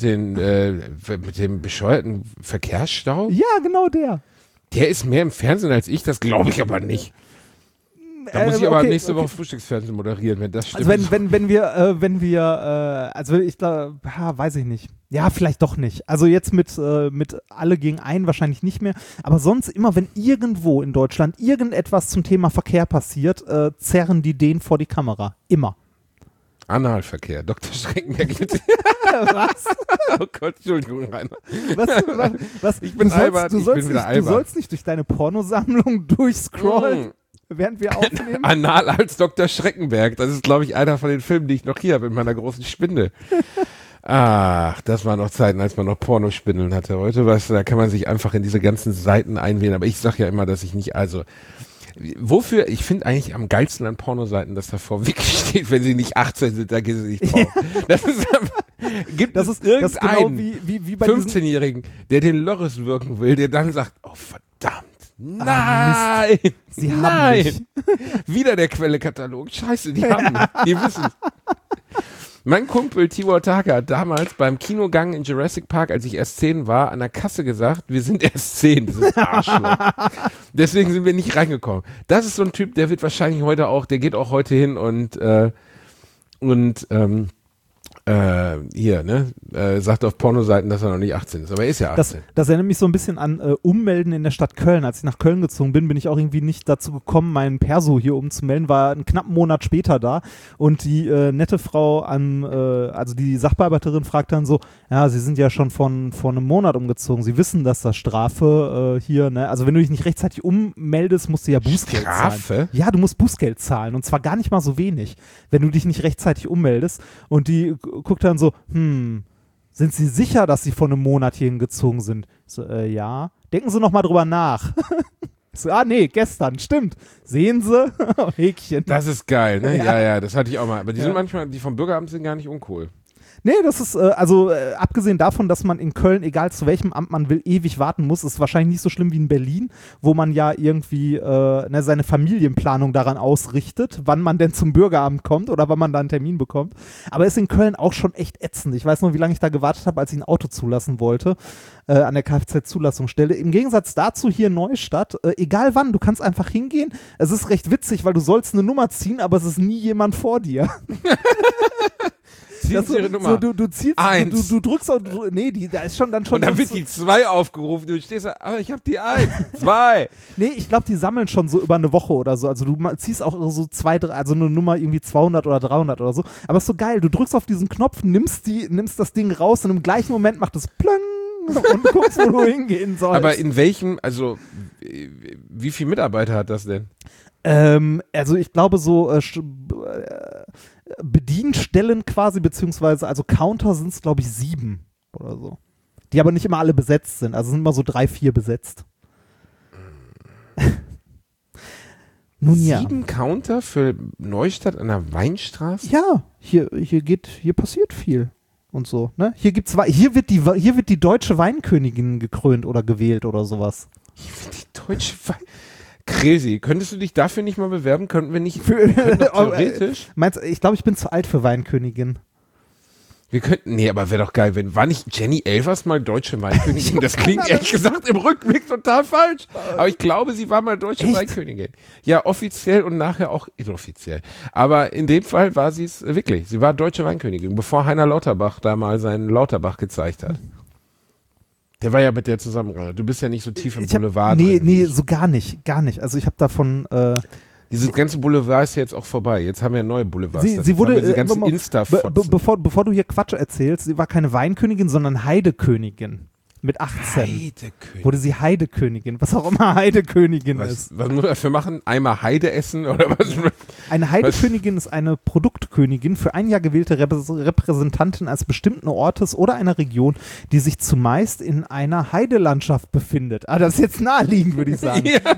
[SPEAKER 4] bescheuerten Verkehrsstau?
[SPEAKER 5] Ja, genau der.
[SPEAKER 4] Der ist mehr im Fernsehen als ich, das glaube ich aber nicht. Da muss ich aber nächste Woche Frühstücksfernsehen moderieren, wenn das stimmt.
[SPEAKER 5] Also wenn wir, also ich glaube, weiß ich nicht. Ja, vielleicht doch nicht. Also jetzt mit alle gegen einen wahrscheinlich nicht mehr. Aber sonst immer, wenn irgendwo in Deutschland irgendetwas zum Thema Verkehr passiert, zerren die den vor die Kamera. Immer.
[SPEAKER 4] Analverkehr, Dr. Schreckenberg.
[SPEAKER 5] Was?
[SPEAKER 4] Oh Gott, Entschuldigung, Rainer.
[SPEAKER 5] Was?
[SPEAKER 4] Ich bin albern, ich bin wieder albern.
[SPEAKER 5] Du sollst nicht durch deine Pornosammlung durchscrollen, während wir aufnehmen.
[SPEAKER 4] Anal als Dr. Schreckenberg. Das ist, glaube ich, einer von den Filmen, die ich noch hier habe in meiner großen Spinde. Ach, das waren noch Zeiten, als man noch Pornospindeln hatte. Heute, weißt du, da kann man sich einfach in diese ganzen Seiten einwählen. Aber ich sage ja immer, dass ich nicht, wofür, ich finde eigentlich am geilsten an Pornoseiten, dass davor wirklich steht, wenn sie nicht 18 sind, da gehen sie nicht drauf. Das ist irgendeinen
[SPEAKER 5] genau wie bei
[SPEAKER 4] 15-Jährigen, der den Loris wirken will, der dann sagt, oh verdammt, nein,
[SPEAKER 5] Sie haben mich.
[SPEAKER 4] Wieder der Quellekatalog, scheiße, die haben mich, die wissen es. Mein Kumpel Tibor Taka hat damals beim Kinogang in Jurassic Park, als ich erst 10 war, an der Kasse gesagt, wir sind erst 10, das ist Arschloch. Deswegen sind wir nicht reingekommen. Das ist so ein Typ, der wird wahrscheinlich heute auch, der geht auch heute hin und sagt auf Pornoseiten, dass er noch nicht 18 ist, aber er ist ja 18.
[SPEAKER 5] Das erinnert mich so ein bisschen an Ummelden in der Stadt Köln. Als ich nach Köln gezogen bin, bin ich auch irgendwie nicht dazu gekommen, meinen Perso hier umzumelden, war einen knappen Monat später da und die nette Frau also die Sachbearbeiterin fragt dann so, ja, Sie sind ja schon vor einem Monat umgezogen, Sie wissen, dass das Strafe hier, ne, also wenn du dich nicht rechtzeitig ummeldest, musst du ja Bußgeld
[SPEAKER 4] Strafe?
[SPEAKER 5] zahlen. Ja, du musst Bußgeld zahlen und zwar gar nicht mal so wenig, wenn du dich nicht rechtzeitig ummeldest und die guckt dann so, sind Sie sicher, dass Sie vor einem Monat hierhin gezogen sind? So, ja. Denken Sie noch mal drüber nach. So, nee, gestern, stimmt. Sehen Sie? Häkchen.
[SPEAKER 4] Das ist geil, ne?
[SPEAKER 5] Ja.
[SPEAKER 4] Ja, das hatte ich auch mal. Aber die sind manchmal, die vom Bürgeramt sind gar nicht uncool.
[SPEAKER 5] Nee, das ist, abgesehen davon, dass man in Köln, egal zu welchem Amt man will, ewig warten muss, ist wahrscheinlich nicht so schlimm wie in Berlin, wo man ja irgendwie seine Familienplanung daran ausrichtet, wann man denn zum Bürgeramt kommt oder wann man da einen Termin bekommt. Aber ist in Köln auch schon echt ätzend. Ich weiß noch, wie lange ich da gewartet habe, als ich ein Auto zulassen wollte, an der Kfz-Zulassungsstelle. Im Gegensatz dazu hier in Neustadt, egal wann, du kannst einfach hingehen. Es ist recht witzig, weil du sollst eine Nummer ziehen, aber es ist nie jemand vor dir.
[SPEAKER 4] Ziehen Sie Ihre Nummer.
[SPEAKER 5] So, du ziehst,
[SPEAKER 4] Eins.
[SPEAKER 5] du drückst auch, da ist schon dann schon.
[SPEAKER 4] Und dann wird die 2 aufgerufen. Du stehst da, aber ich habe die 1, 2.
[SPEAKER 5] Nee, ich glaube, die sammeln schon so über eine Woche oder so. Also du ziehst auch so 2, 3, also eine Nummer irgendwie 200 oder 300 oder so. Aber ist so geil. Du drückst auf diesen Knopf, nimmst das Ding raus und im gleichen Moment macht es plöng und guckst, wo du hingehen sollst.
[SPEAKER 4] Aber in welchem, also wie viele Mitarbeiter hat das denn?
[SPEAKER 5] Also ich glaube so Bedienstellen quasi, beziehungsweise also Counter sind es glaube ich 7 oder so. Die aber nicht immer alle besetzt sind. Also sind immer so 3, 4 besetzt. Nun ja.
[SPEAKER 4] 7 Counter für Neustadt an der Weinstraße?
[SPEAKER 5] Ja, hier passiert viel und so. Ne? Hier wird die deutsche Weinkönigin gekrönt oder gewählt oder sowas.
[SPEAKER 4] Die deutsche Crazy. Könntest du dich dafür nicht mal bewerben? Könnten wir nicht theoretisch?
[SPEAKER 5] Meinst du, ich glaube, ich bin zu alt für Weinkönigin.
[SPEAKER 4] Wir könnten, nee, aber wäre doch geil, war nicht Jenny Elvers mal deutsche Weinkönigin? Das klingt ehrlich gesagt im Rückblick total falsch. Aber ich glaube, sie war mal deutsche Weinkönigin. Ja, offiziell und nachher auch inoffiziell. Aber in dem Fall war sie es wirklich. Sie war deutsche Weinkönigin, bevor Heiner Lauterbach da mal seinen Lauterbach gezeigt hat. Der war ja mit der zusammen. Du bist ja nicht so tief im Boulevard.
[SPEAKER 5] Nee, so gar nicht. Also ich habe davon...
[SPEAKER 4] Dieses ganze Boulevard ist ja jetzt auch vorbei. Jetzt haben wir neue Boulevards.
[SPEAKER 5] Sie wurde,
[SPEAKER 4] die ganzen Insta-Fotzen.
[SPEAKER 5] Bevor du hier Quatsch erzählst, sie war keine Weinkönigin, sondern Heidekönigin. Mit 18
[SPEAKER 4] Heidekönigin.
[SPEAKER 5] wurde sie Heidekönigin, was auch immer Heidekönigin ist.
[SPEAKER 4] Was muss man dafür machen? Einmal Heide essen oder was?
[SPEAKER 5] Eine Heidekönigin ist eine Produktkönigin für ein Jahr gewählte Repräsentantin eines bestimmten Ortes oder einer Region, die sich zumeist in einer Heidelandschaft befindet. Das ist jetzt naheliegend, würde ich sagen.
[SPEAKER 4] Ja.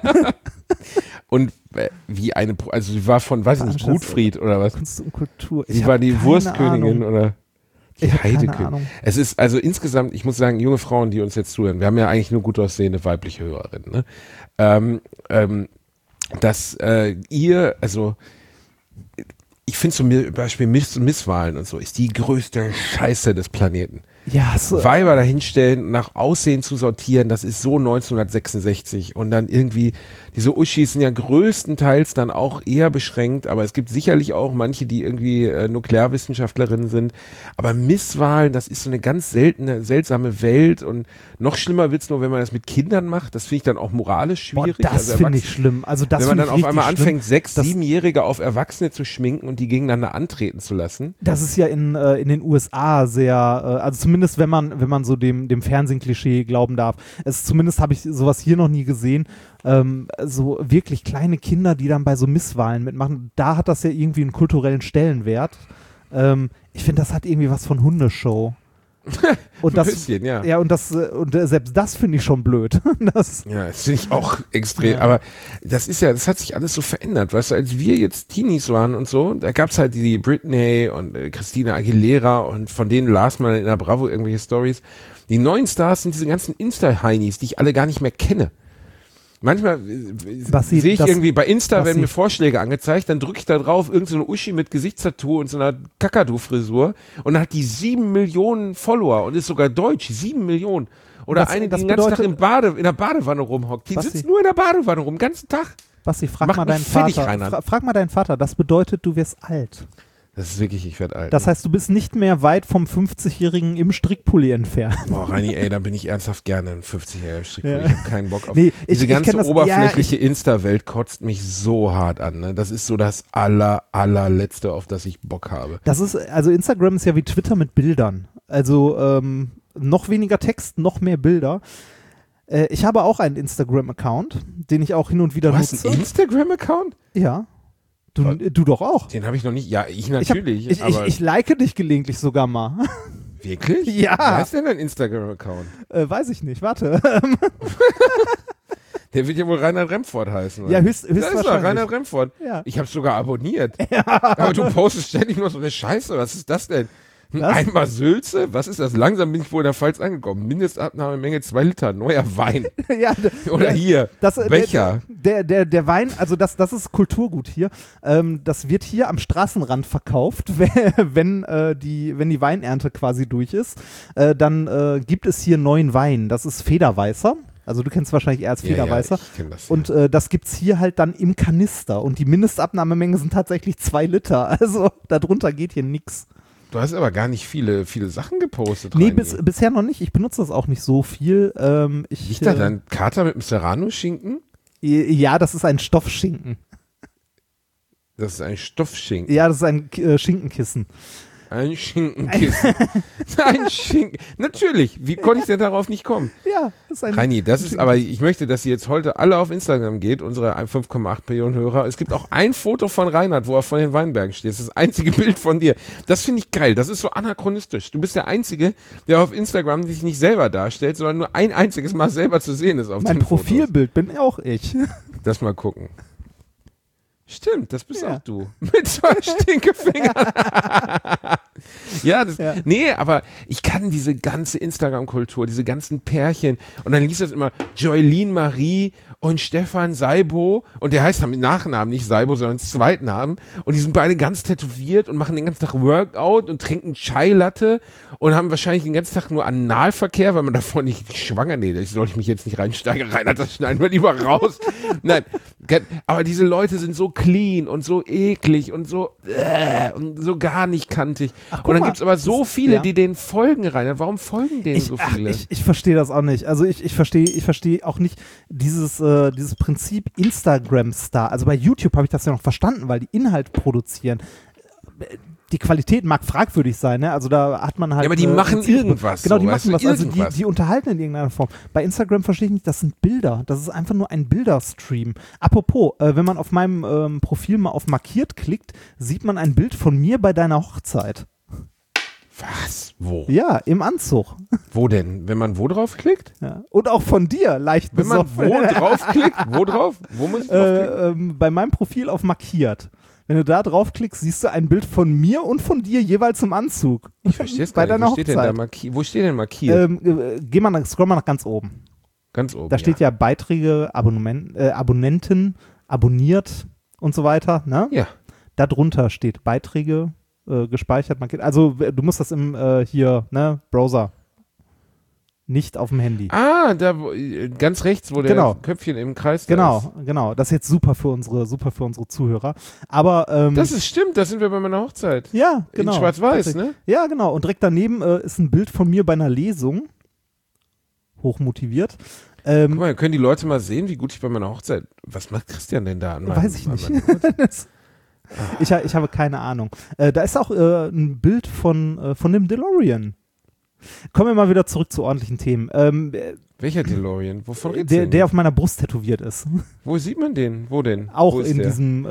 [SPEAKER 4] Und also sie war von, weiß ich nicht, Gutfried oder was?
[SPEAKER 5] Kunst und Kultur.
[SPEAKER 4] Sie war die Wurstkönigin oder die Heidekönigin. Es ist also insgesamt, ich muss sagen, junge Frauen, die uns jetzt zuhören, wir haben ja eigentlich nur gut aussehende weibliche Hörerinnen, ne? Dass ihr, also ich finde zum Beispiel Misswahlen und so, ist die größte Scheiße des Planeten.
[SPEAKER 5] Ja, so.
[SPEAKER 4] Weiber dahinstellen, nach Aussehen zu sortieren, das ist so 1966 und dann irgendwie, diese Uschis sind ja größtenteils dann auch eher beschränkt, aber es gibt sicherlich auch manche, die irgendwie Nuklearwissenschaftlerinnen sind, aber Misswahlen, das ist so eine ganz seltsame Welt und noch schlimmer wird's nur, wenn man das mit Kindern macht, das finde ich dann auch moralisch schwierig.
[SPEAKER 5] Boah, das finde ich schlimm. Also das
[SPEAKER 4] wenn man dann auf einmal anfängt,
[SPEAKER 5] schlimm.
[SPEAKER 4] 6-, 7-Jährige auf Erwachsene zu schminken und die gegeneinander antreten zu lassen.
[SPEAKER 5] Das ist ja in den USA sehr, also zumindest wenn man so dem Fernsehklischee glauben darf. Zumindest habe ich sowas hier noch nie gesehen. So wirklich kleine Kinder, die dann bei so Misswahlen mitmachen, da hat das ja irgendwie einen kulturellen Stellenwert. Ich finde, das hat irgendwie was von Hundeshow. Und das,
[SPEAKER 4] ein bisschen, ja.
[SPEAKER 5] Ja, und selbst das finde ich schon blöd.
[SPEAKER 4] Das finde ich auch extrem. Ja. Aber das hat sich alles so verändert. Weißt du, als wir jetzt Teenies waren und so, da gab es halt die Britney und Christina Aguilera und von denen las man in der Bravo irgendwelche Stories. Die neuen Stars sind diese ganzen Insta-Heinis, die ich alle gar nicht mehr kenne. Manchmal sehe ich irgendwie bei Insta, werden mir Vorschläge angezeigt, dann drücke ich da drauf, irgend so eine Uschi mit Gesichtstattoo und so einer Kakadu-Frisur und dann hat die 7 Millionen Follower und ist sogar deutsch, 7 Millionen. Oder eine, die den ganzen Tag in der Badewanne rumhockt. Die sitzt nur in der Badewanne rum, den ganzen Tag.
[SPEAKER 5] Basti, frag mal deinen Vater. Frag mal deinen Vater, das bedeutet, du wirst alt. Das
[SPEAKER 4] ist wirklich, ich werde alt.
[SPEAKER 5] Das heißt, du bist nicht mehr weit vom 50-Jährigen im Strickpulli entfernt.
[SPEAKER 4] Boah, Reini, ey, da bin ich ernsthaft gerne ein 50-Jähriger im Strickpulli.
[SPEAKER 5] Ja.
[SPEAKER 4] Ich habe keinen Bock auf diese ganze oberflächliche Insta-Welt kotzt mich so hart an. Ne? Das ist so das allerletzte, auf das ich Bock habe.
[SPEAKER 5] Also Instagram ist ja wie Twitter mit Bildern. Also noch weniger Text, noch mehr Bilder. Ich habe auch einen Instagram-Account, den ich auch hin und wieder nutze.
[SPEAKER 4] Du hast einen Instagram-Account?
[SPEAKER 5] Ja. Du doch auch.
[SPEAKER 4] Den habe ich noch nicht. Ja, ich natürlich.
[SPEAKER 5] Ich like dich gelegentlich sogar mal.
[SPEAKER 4] Wirklich?
[SPEAKER 5] Ja.
[SPEAKER 4] Wer heißt denn dein Instagram-Account?
[SPEAKER 5] Weiß ich nicht. Warte.
[SPEAKER 4] Der wird ja wohl Reinhard Remford heißen. Oder?
[SPEAKER 5] Ja, höchstwahrscheinlich.
[SPEAKER 4] Das ist doch Reinhard Remford.
[SPEAKER 5] Ja.
[SPEAKER 4] Ich habe es sogar abonniert.
[SPEAKER 5] Ja.
[SPEAKER 4] Aber du postest ständig nur so eine Scheiße. Was ist das denn? Einmal Sülze? Was ist das? Langsam bin ich wohl in der Pfalz angekommen. Mindestabnahmemenge 2 Liter, neuer Wein.
[SPEAKER 5] Ja,
[SPEAKER 4] oder hier, Becher.
[SPEAKER 5] Der Wein, also das ist Kulturgut hier. Das wird hier am Straßenrand verkauft, wenn die Weinernte quasi durch ist. Dann gibt es hier neuen Wein. Das ist Federweißer. Also du kennst wahrscheinlich eher als Federweißer.
[SPEAKER 4] Ja, ich kenn das, ja.
[SPEAKER 5] Und das gibt's hier halt dann im Kanister. Und die Mindestabnahmemenge sind tatsächlich 2 Liter. Also darunter geht hier nichts.
[SPEAKER 4] Du hast aber gar nicht viele Sachen gepostet.
[SPEAKER 5] Nee, bisher noch nicht. Ich benutze das auch nicht so viel.
[SPEAKER 4] Liegt da dein Kater mit dem Serrano-Schinken?
[SPEAKER 5] Ja, das ist ein Stoffschinken.
[SPEAKER 4] Das ist ein Stoffschinken?
[SPEAKER 5] Ja, das ist ein Schinkenkissen.
[SPEAKER 4] Ein Schinkenkissen. Ein Schinken. Natürlich. Wie konnte ich denn darauf nicht kommen?
[SPEAKER 5] Ja, das ist ein
[SPEAKER 4] Reini, das ist, aber ich möchte, dass ihr jetzt heute alle auf Instagram geht, unsere 5,8 Millionen Hörer. Es gibt auch ein Foto von Reinhard, wo er vor den Weinbergen steht. Das ist das einzige Bild von dir. Das finde ich geil. Das ist so anachronistisch. Du bist der Einzige, der auf Instagram sich nicht selber darstellt, sondern nur ein einziges Mal selber zu sehen ist auf
[SPEAKER 5] mein
[SPEAKER 4] den Fotos.
[SPEAKER 5] Profilbild bin auch ich.
[SPEAKER 4] Das mal gucken. Stimmt, das bist auch du. Mit zwei Stinkefingern. Ja, nee, aber ich kann diese ganze Instagram-Kultur, diese ganzen Pärchen und dann liest das immer Joylene Marie und Stefan Seibo und der heißt mit Nachnamen nicht Seibo, sondern Zweitnamen und die sind beide ganz tätowiert und machen den ganzen Tag Workout und trinken Chai-Latte und haben wahrscheinlich den ganzen Tag nur Analverkehr, weil man davon nicht schwanger, nee, da soll ich mich jetzt nicht reinsteigen, Reinhard, das schneiden wir lieber raus. Nein, aber diese Leute sind so clean und so eklig und so gar nicht kantig.
[SPEAKER 5] Ach,
[SPEAKER 4] Und dann
[SPEAKER 5] mal,
[SPEAKER 4] gibt's aber so viele,
[SPEAKER 5] ja.
[SPEAKER 4] die denen folgen, Reinhard. Warum folgen denen so viele?
[SPEAKER 5] Ich verstehe das auch nicht. Also ich verstehe auch nicht dieses Prinzip Instagram-Star. Also bei YouTube habe ich das ja noch verstanden, weil die Inhalt produzieren. Die Qualität mag fragwürdig sein, ne? Also da hat man halt.
[SPEAKER 4] Ja, aber die machen irgendwas.
[SPEAKER 5] Genau,
[SPEAKER 4] so,
[SPEAKER 5] die
[SPEAKER 4] weißt
[SPEAKER 5] machen
[SPEAKER 4] du,
[SPEAKER 5] was. Also
[SPEAKER 4] irgendwas.
[SPEAKER 5] die unterhalten in irgendeiner Form. Bei Instagram verstehe ich nicht, das sind Bilder. Das ist einfach nur ein Bilderstream. Apropos, wenn man auf meinem Profil mal auf markiert klickt, sieht man ein Bild von mir bei deiner Hochzeit.
[SPEAKER 4] Was? Wo?
[SPEAKER 5] Ja, im Anzug.
[SPEAKER 4] Wo denn? Wenn man wo draufklickt?
[SPEAKER 5] Ja. Und auch von dir, leicht
[SPEAKER 4] Wenn man
[SPEAKER 5] besoffen.
[SPEAKER 4] wo draufklickt? Wo drauf? Wo muss ich draufklicken?
[SPEAKER 5] Bei meinem Profil auf markiert. Wenn du da draufklickst, siehst du ein Bild von mir und von dir jeweils im Anzug.
[SPEAKER 4] Ich verstehe es
[SPEAKER 5] bei
[SPEAKER 4] gar nicht.
[SPEAKER 5] deiner
[SPEAKER 4] Wo steht denn da
[SPEAKER 5] Hochzeit.
[SPEAKER 4] markiert? Wo steht denn markiert?
[SPEAKER 5] Scroll mal nach ganz oben.
[SPEAKER 4] Ganz oben.
[SPEAKER 5] Da steht ja Beiträge, Abonnenten, abonniert und so weiter. Ne?
[SPEAKER 4] Ja.
[SPEAKER 5] Da drunter steht Beiträge, gespeichert, markiert. Also du musst das im Browser. Nicht auf dem Handy.
[SPEAKER 4] Ah, da ganz rechts, wo der
[SPEAKER 5] Genau.
[SPEAKER 4] Köpfchen im Kreis da ist.
[SPEAKER 5] Genau. Das ist jetzt super für unsere Zuhörer. Aber
[SPEAKER 4] Das ist stimmt, da sind wir bei meiner Hochzeit.
[SPEAKER 5] ja, genau.
[SPEAKER 4] In Schwarz-Weiß,
[SPEAKER 5] Tatsächlich.
[SPEAKER 4] ne?
[SPEAKER 5] Ja, genau. Und direkt daneben ist ein Bild von mir bei einer Lesung. Hochmotiviert.
[SPEAKER 4] Guck mal, können die Leute mal sehen, wie gut ich bei meiner Hochzeit. Was macht Christian denn da an meinem,
[SPEAKER 5] Weiß ich
[SPEAKER 4] an
[SPEAKER 5] nicht.
[SPEAKER 4] meinem Geburtstag?
[SPEAKER 5] Ich habe keine Ahnung. Da ist auch ein Bild von dem DeLorean. Kommen wir mal wieder zurück zu ordentlichen Themen.
[SPEAKER 4] Welcher DeLorean? Wovon redest du denn?
[SPEAKER 5] Der auf meiner Brust tätowiert ist.
[SPEAKER 4] Wo sieht man den? Wo denn?
[SPEAKER 5] Auch
[SPEAKER 4] Wo ist
[SPEAKER 5] in
[SPEAKER 4] der?
[SPEAKER 5] diesem.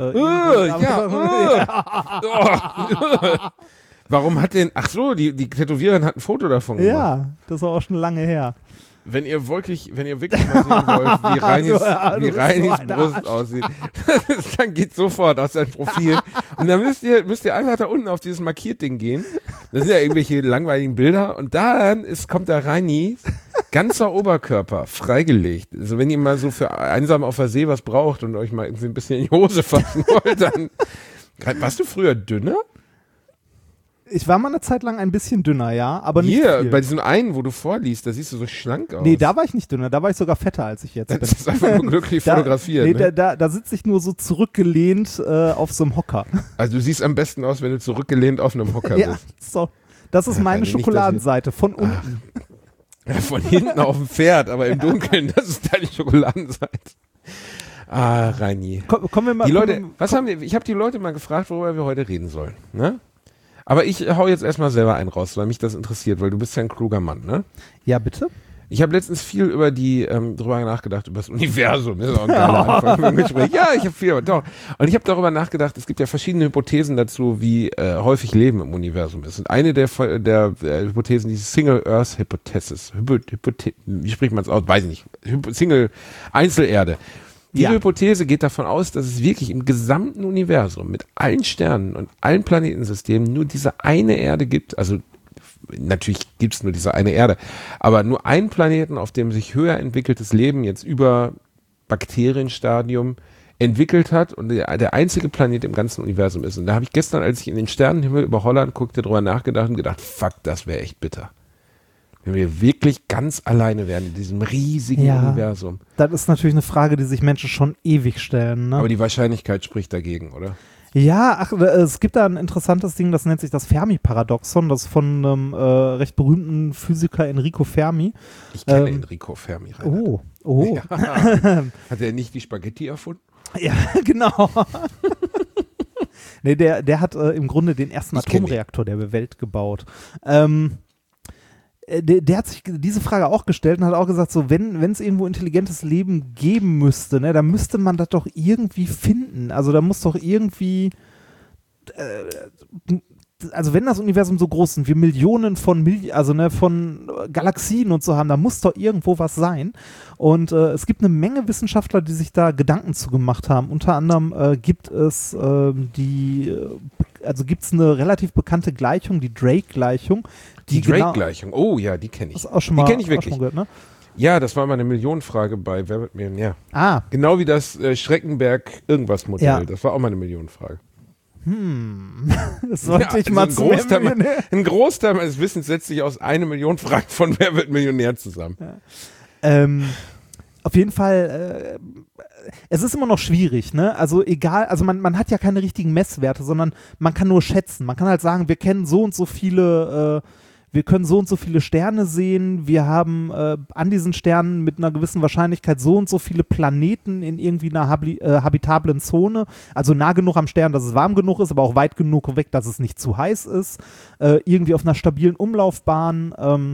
[SPEAKER 4] Warum hat denn. Ach so, die Tätowiererin hat ein Foto davon gemacht.
[SPEAKER 5] Ja, das war auch schon lange her.
[SPEAKER 4] Wenn ihr wirklich mal sehen wollt, wie Reinis Brust aussieht, dann geht sofort aus seinem Profil. Und dann müsst ihr einfach da unten auf dieses Markiert-Ding gehen. Das sind ja irgendwelche langweiligen Bilder. Und dann kommt da Reini, ganzer Oberkörper, freigelegt. Also wenn ihr mal so für einsam auf der See was braucht und euch mal irgendwie ein bisschen in die Hose fassen wollt, dann. Warst du früher dünner?
[SPEAKER 5] Ich war mal eine Zeit lang ein bisschen dünner, ja, aber nicht
[SPEAKER 4] Hier,
[SPEAKER 5] viel.
[SPEAKER 4] bei diesem einen, wo du vorliest, da siehst du so schlank aus.
[SPEAKER 5] Nee, da war ich nicht dünner, da war ich sogar fetter, als ich jetzt bin.
[SPEAKER 4] Das ist einfach nur glücklich fotografiert.
[SPEAKER 5] Nee,
[SPEAKER 4] Ne?
[SPEAKER 5] da sitze ich nur so zurückgelehnt auf so einem Hocker.
[SPEAKER 4] Also du siehst am besten aus, wenn du zurückgelehnt auf einem Hocker
[SPEAKER 5] Ja,
[SPEAKER 4] bist.
[SPEAKER 5] so. Das ist meine
[SPEAKER 4] nicht, dass
[SPEAKER 5] Schokoladenseite von unten.
[SPEAKER 4] Ja, von hinten auf dem Pferd, aber im Dunkeln, das ist deine Schokoladenseite. Ah, Reini.
[SPEAKER 5] Kommen wir mal.
[SPEAKER 4] Die Leute, ich habe die Leute mal gefragt, worüber wir heute reden sollen. Ne? Aber ich hau jetzt erstmal selber einen raus, weil mich das interessiert, weil du bist ja ein kluger Mann, ne?
[SPEAKER 5] Ja, bitte?
[SPEAKER 4] Ich habe letztens viel über drüber nachgedacht, über das Universum. Das ist auch ein geiler Anfang für ein Gespräch. Ja, ich habe viel, doch. Und ich habe darüber nachgedacht, es gibt ja verschiedene Hypothesen dazu, wie häufig Leben im Universum ist. Und eine der Hypothesen, die Single Earth Hypothesis. Wie spricht man es aus? Weiß ich nicht. Single Einzelerde. Diese Hypothese geht davon aus, dass es wirklich im gesamten Universum mit allen Sternen und allen Planetensystemen nur diese eine Erde gibt. Also natürlich gibt es nur diese eine Erde, aber nur einen Planeten, auf dem sich höher entwickeltes Leben jetzt über Bakterienstadium entwickelt hat und der einzige Planet im ganzen Universum ist. Und da habe ich gestern, als ich in den Sternenhimmel über Holland guckte, drüber nachgedacht und gedacht, fuck, das wäre echt bitter. Wenn wir wirklich ganz alleine wären in diesem riesigen Universum.
[SPEAKER 5] Das ist natürlich eine Frage, die sich Menschen schon ewig stellen. Ne?
[SPEAKER 4] Aber die Wahrscheinlichkeit spricht dagegen, oder?
[SPEAKER 5] Ja, es gibt da ein interessantes Ding, das nennt sich das Fermi-Paradoxon, das von einem recht berühmten Physiker Enrico Fermi.
[SPEAKER 4] Ich kenne Enrico Fermi. Reinhard.
[SPEAKER 5] Oh.
[SPEAKER 4] Ja. Hat er nicht die Spaghetti erfunden?
[SPEAKER 5] Ja, genau. Nee, der hat im Grunde den ersten
[SPEAKER 4] Ich kenn
[SPEAKER 5] Atomreaktor der Welt gebaut. Der hat sich diese Frage auch gestellt und hat auch gesagt, so wenn es irgendwo intelligentes Leben geben müsste, ne, dann müsste man das doch irgendwie finden. Also da muss doch irgendwie also wenn das Universum so groß ist, wir Millionen von von Galaxien und so haben, da muss doch irgendwo was sein. Und es gibt eine Menge Wissenschaftler, die sich da Gedanken zu gemacht haben. Unter anderem gibt es gibt's eine relativ bekannte Gleichung, die Drake-Gleichung.
[SPEAKER 4] Die Drake-Gleichung, oh ja, die kenne ich.
[SPEAKER 5] Auch schon mal,
[SPEAKER 4] die kenne ich wirklich.
[SPEAKER 5] Gehört, ne?
[SPEAKER 4] Ja, das war mal eine Millionenfrage bei Wer wird Millionär.
[SPEAKER 5] Ah.
[SPEAKER 4] Genau wie das Schreckenberg-Irgendwas-Modell.
[SPEAKER 5] Ja.
[SPEAKER 4] Das war auch mal eine Millionenfrage.
[SPEAKER 5] Das sollte ich
[SPEAKER 4] also
[SPEAKER 5] mal zu
[SPEAKER 4] ein Großteil meines Wissens setzt sich aus 1 Million Fragen von Wer wird Millionär zusammen.
[SPEAKER 5] Ja. Auf jeden Fall, es ist immer noch schwierig, ne? Also egal, also man hat ja keine richtigen Messwerte, sondern man kann nur schätzen. Man kann halt sagen, wir kennen so und so viele wir können so und so viele Sterne sehen, wir haben an diesen Sternen mit einer gewissen Wahrscheinlichkeit so und so viele Planeten in irgendwie einer habitablen Zone, also nah genug am Stern, dass es warm genug ist, aber auch weit genug weg, dass es nicht zu heiß ist, irgendwie auf einer stabilen Umlaufbahn,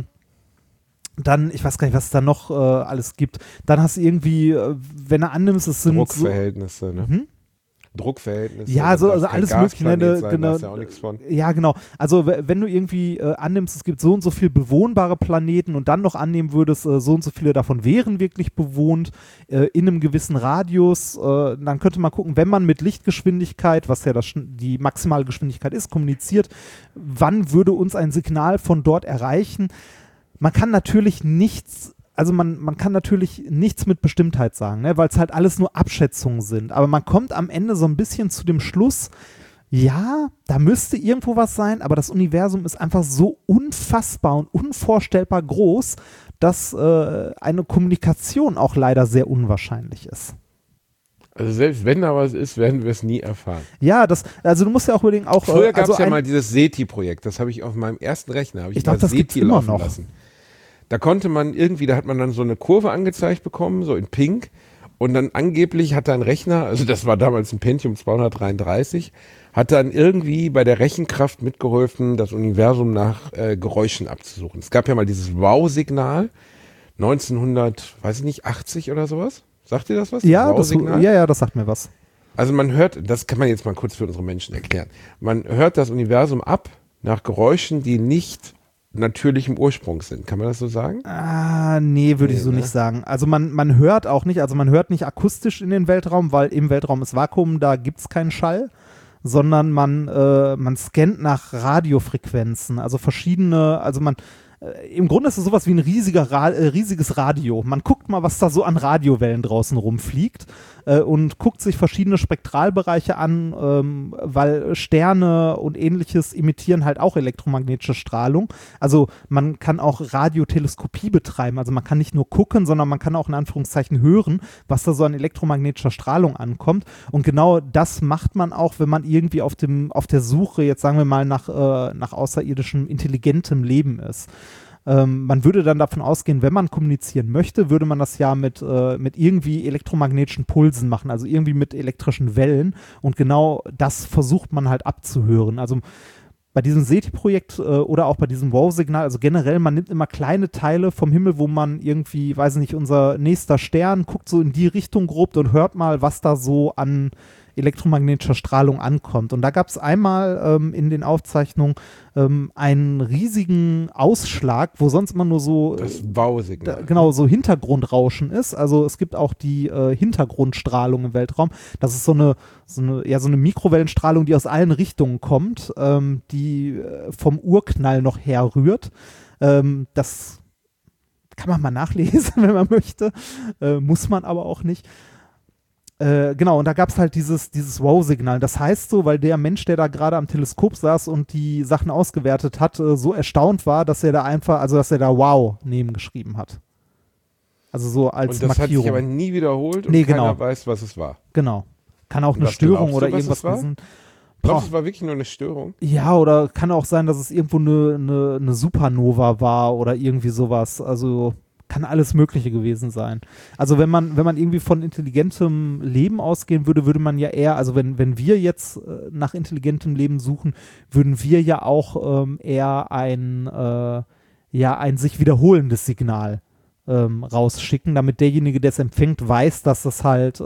[SPEAKER 5] dann, ich weiß gar nicht, was es da noch alles gibt, dann hast du irgendwie, wenn du annimmst, es sind
[SPEAKER 4] Druckverhältnisse, ne? Druckverhältnisse.
[SPEAKER 5] Ja, also alles Mögliche.
[SPEAKER 4] Genau. Ja auch nichts von.
[SPEAKER 5] Ja, genau. Also wenn du irgendwie annimmst, es gibt so und so viele bewohnbare Planeten und dann noch annehmen würdest, so und so viele davon wären wirklich bewohnt in einem gewissen Radius, dann könnte man gucken, wenn man mit Lichtgeschwindigkeit, was ja die maximale Geschwindigkeit ist, kommuniziert, wann würde uns ein Signal von dort erreichen? Man kann natürlich nichts mit Bestimmtheit sagen, ne? Weil es halt alles nur Abschätzungen sind. Aber man kommt am Ende so ein bisschen zu dem Schluss, ja, da müsste irgendwo was sein, aber das Universum ist einfach so unfassbar und unvorstellbar groß, dass eine Kommunikation auch leider sehr unwahrscheinlich ist.
[SPEAKER 4] Also selbst wenn da was ist, werden wir es nie erfahren.
[SPEAKER 5] Ja, also du musst ja auch überlegen, auch
[SPEAKER 4] früher gab es ja mal dieses SETI-Projekt, das habe ich auf meinem ersten Rechner,
[SPEAKER 5] ich glaube, das gibt's immer noch. Lassen.
[SPEAKER 4] Da konnte man irgendwie, da hat man dann so eine Kurve angezeigt bekommen, so in Pink. Und dann angeblich hat ein Rechner, also das war damals ein Pentium 233, hat dann irgendwie bei der Rechenkraft mitgeholfen, das Universum nach Geräuschen abzusuchen. Es gab ja mal dieses Wow-Signal, 1980 oder sowas. Sagt ihr das was?
[SPEAKER 5] Ja, das sagt mir was.
[SPEAKER 4] Also man hört, das kann man jetzt mal kurz für unsere Menschen erklären. Man hört das Universum ab nach Geräuschen, die nicht natürlichem Ursprung sind. Kann man das so sagen?
[SPEAKER 5] Nee, würde ich so nicht sagen. Also man hört auch nicht, also man hört nicht akustisch in den Weltraum, weil im Weltraum ist Vakuum, da gibt es keinen Schall, sondern man scannt nach Radiofrequenzen, also verschiedene, im Grunde ist es sowas wie ein riesiges Radio. Man guckt mal, was da so an Radiowellen draußen rumfliegt und guckt sich verschiedene Spektralbereiche an, weil Sterne und ähnliches imitieren halt auch elektromagnetische Strahlung. Also man kann auch Radioteleskopie betreiben. Also man kann nicht nur gucken, sondern man kann auch in Anführungszeichen hören, was da so an elektromagnetischer Strahlung ankommt. Und genau das macht man auch, wenn man irgendwie auf der Suche, jetzt sagen wir mal, nach außerirdischem, intelligentem Leben ist. Man würde dann davon ausgehen, wenn man kommunizieren möchte, würde man das ja mit irgendwie elektromagnetischen Pulsen machen, also irgendwie mit elektrischen Wellen, und genau das versucht man halt abzuhören. Also bei diesem SETI-Projekt oder auch bei diesem Wow-Signal, also generell, man nimmt immer kleine Teile vom Himmel, wo man irgendwie, weiß ich nicht, unser nächster Stern, guckt so in die Richtung grob und hört mal, was da so an elektromagnetischer Strahlung ankommt. Und da gab es einmal in den Aufzeichnungen einen riesigen Ausschlag, wo sonst immer nur so
[SPEAKER 4] das Wow-Signal.
[SPEAKER 5] Genau, so Hintergrundrauschen ist. Also es gibt auch die Hintergrundstrahlung im Weltraum. Das ist so eine Mikrowellenstrahlung, die aus allen Richtungen kommt, die vom Urknall noch herrührt. Das kann man mal nachlesen, wenn man möchte. Muss man aber auch nicht. Genau, und da gab es halt dieses Wow-Signal. Das heißt so, weil der Mensch, der da gerade am Teleskop saß und die Sachen ausgewertet hat, so erstaunt war, dass er da Wow nebengeschrieben hat. Also so als
[SPEAKER 4] Markierung. Und das
[SPEAKER 5] Markierung.
[SPEAKER 4] hat sich aber nie wiederholt und keiner weiß, was es war.
[SPEAKER 5] Genau. Kann auch eine Störung oder irgendwas sein.
[SPEAKER 4] Glaubst du, es war wirklich nur eine Störung?
[SPEAKER 5] Ja, oder kann auch sein, dass es irgendwo eine Supernova war oder irgendwie sowas. Also kann alles Mögliche gewesen sein. Also wenn man irgendwie von intelligentem Leben ausgehen würde, würde man ja eher, also wenn wir jetzt nach intelligentem Leben suchen, würden wir ja auch eher ein sich wiederholendes Signal rausschicken, damit derjenige, der es empfängt, weiß, dass das halt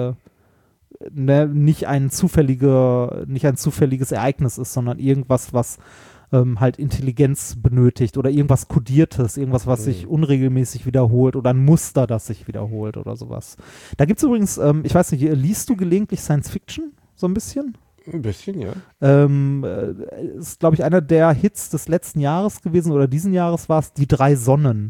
[SPEAKER 5] nicht ein zufälliges Ereignis ist, sondern irgendwas, was halt Intelligenz benötigt oder irgendwas Kodiertes, irgendwas, was sich unregelmäßig wiederholt oder ein Muster, das sich wiederholt oder sowas. Da gibt es übrigens, ich weiß nicht, liest du gelegentlich Science Fiction so ein bisschen?
[SPEAKER 4] Ein bisschen, ja.
[SPEAKER 5] Ist, glaube ich, einer der Hits des letzten Jahres gewesen oder diesen Jahres war es Die 3 Sonnen.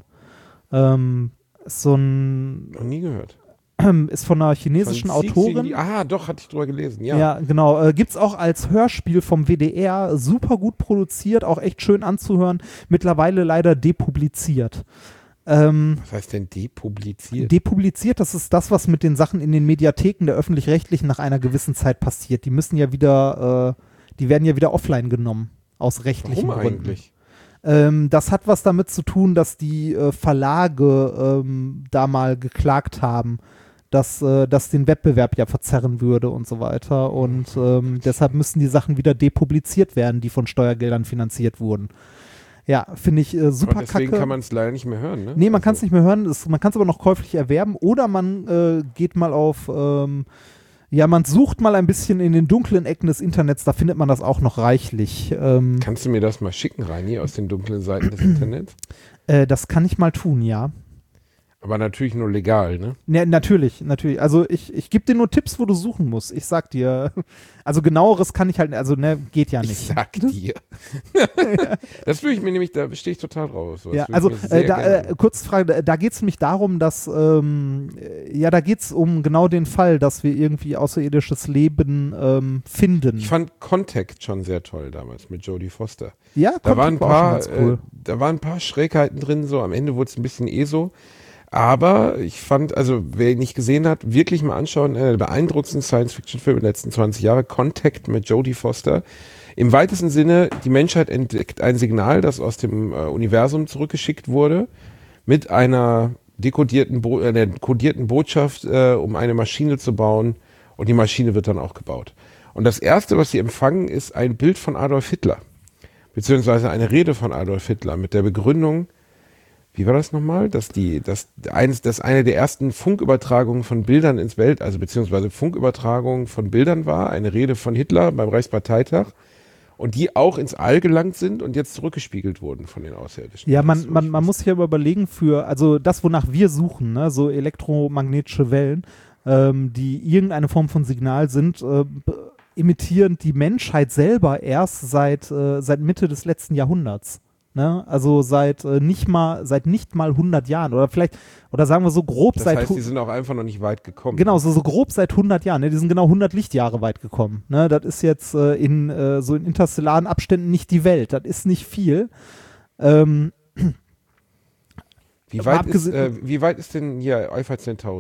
[SPEAKER 5] So ein
[SPEAKER 4] Noch nie gehört.
[SPEAKER 5] ist von einer chinesischen Autorin.
[SPEAKER 4] Doch, hatte ich drüber gelesen, ja.
[SPEAKER 5] Ja, genau. Gibt's auch als Hörspiel vom WDR, super gut produziert, auch echt schön anzuhören, mittlerweile leider depubliziert.
[SPEAKER 4] Was heißt denn depubliziert?
[SPEAKER 5] Depubliziert, das ist das, was mit den Sachen in den Mediatheken der Öffentlich-Rechtlichen nach einer gewissen Zeit passiert. Die müssen ja wieder, die werden ja wieder offline genommen, aus rechtlichen
[SPEAKER 4] Warum
[SPEAKER 5] Gründen.
[SPEAKER 4] eigentlich?
[SPEAKER 5] Das hat was damit zu tun, dass die Verlage da mal geklagt haben, dass den Wettbewerb ja verzerren würde und so weiter. Und deshalb müssen die Sachen wieder depubliziert werden, die von Steuergeldern finanziert wurden. Ja, finde ich super kacke.
[SPEAKER 4] Deswegen kann man es leider nicht mehr hören, ne?
[SPEAKER 5] Nee, man kann es nicht mehr hören. Man kann es aber noch käuflich erwerben. Oder man geht mal auf man sucht mal ein bisschen in den dunklen Ecken des Internets, da findet man das auch noch reichlich.
[SPEAKER 4] Kannst du mir das mal schicken, Reini, aus den dunklen Seiten des Internets?
[SPEAKER 5] Das kann ich mal tun, ja.
[SPEAKER 4] Aber natürlich nur legal, ne?
[SPEAKER 5] Ja, natürlich. Also ich gebe dir nur Tipps, wo du suchen musst. Ich sag dir, also genaueres kann ich halt, geht ja nicht.
[SPEAKER 4] Ich sag dir. Das würde ich mir nämlich, da stehe ich total raus.
[SPEAKER 5] Ja, also kurze Frage, da geht es nämlich darum, dass, da geht es um genau den Fall, dass wir irgendwie außerirdisches Leben finden.
[SPEAKER 4] Ich fand Contact schon sehr toll damals mit Jodie Foster.
[SPEAKER 5] Ja,
[SPEAKER 4] da waren
[SPEAKER 5] cool.
[SPEAKER 4] Da waren ein paar Schrägheiten drin, so am Ende wurde es ein bisschen so. Aber ich fand, also wer ihn nicht gesehen hat, wirklich mal anschauen, einer der beeindruckendsten Science-Fiction-Filme der letzten 20 Jahre, Contact mit Jodie Foster. Im weitesten Sinne, die Menschheit entdeckt ein Signal, das aus dem Universum zurückgeschickt wurde, mit einer kodierten Botschaft, um eine Maschine zu bauen, und die Maschine wird dann auch gebaut. Und das Erste, was sie empfangen, ist ein Bild von Adolf Hitler, beziehungsweise eine Rede von Adolf Hitler mit der Begründung, wie war das nochmal? Dass eine der ersten Funkübertragungen von Bildern ins Welt, also beziehungsweise Funkübertragungen von Bildern war, eine Rede von Hitler beim Reichsparteitag, und die auch ins All gelangt sind und jetzt zurückgespiegelt wurden von den Außerirdischen.
[SPEAKER 5] Ja, man muss sich ja überlegen, also das, wonach wir suchen, ne, so elektromagnetische Wellen, die irgendeine Form von Signal sind, imitieren die Menschheit selber erst seit Mitte des letzten Jahrhunderts. Ne? Also seit nicht mal 100 Jahren oder sagen wir so grob
[SPEAKER 4] das
[SPEAKER 5] seit...
[SPEAKER 4] Das heißt, die sind auch einfach noch nicht weit gekommen.
[SPEAKER 5] Genau, so grob seit 100 Jahren. Ne? Die sind genau 100 Lichtjahre weit gekommen. Ne? Das ist jetzt in interstellaren Abständen nicht die Welt. Das ist nicht viel.
[SPEAKER 4] Wie weit ist denn hier Alpha Centauri?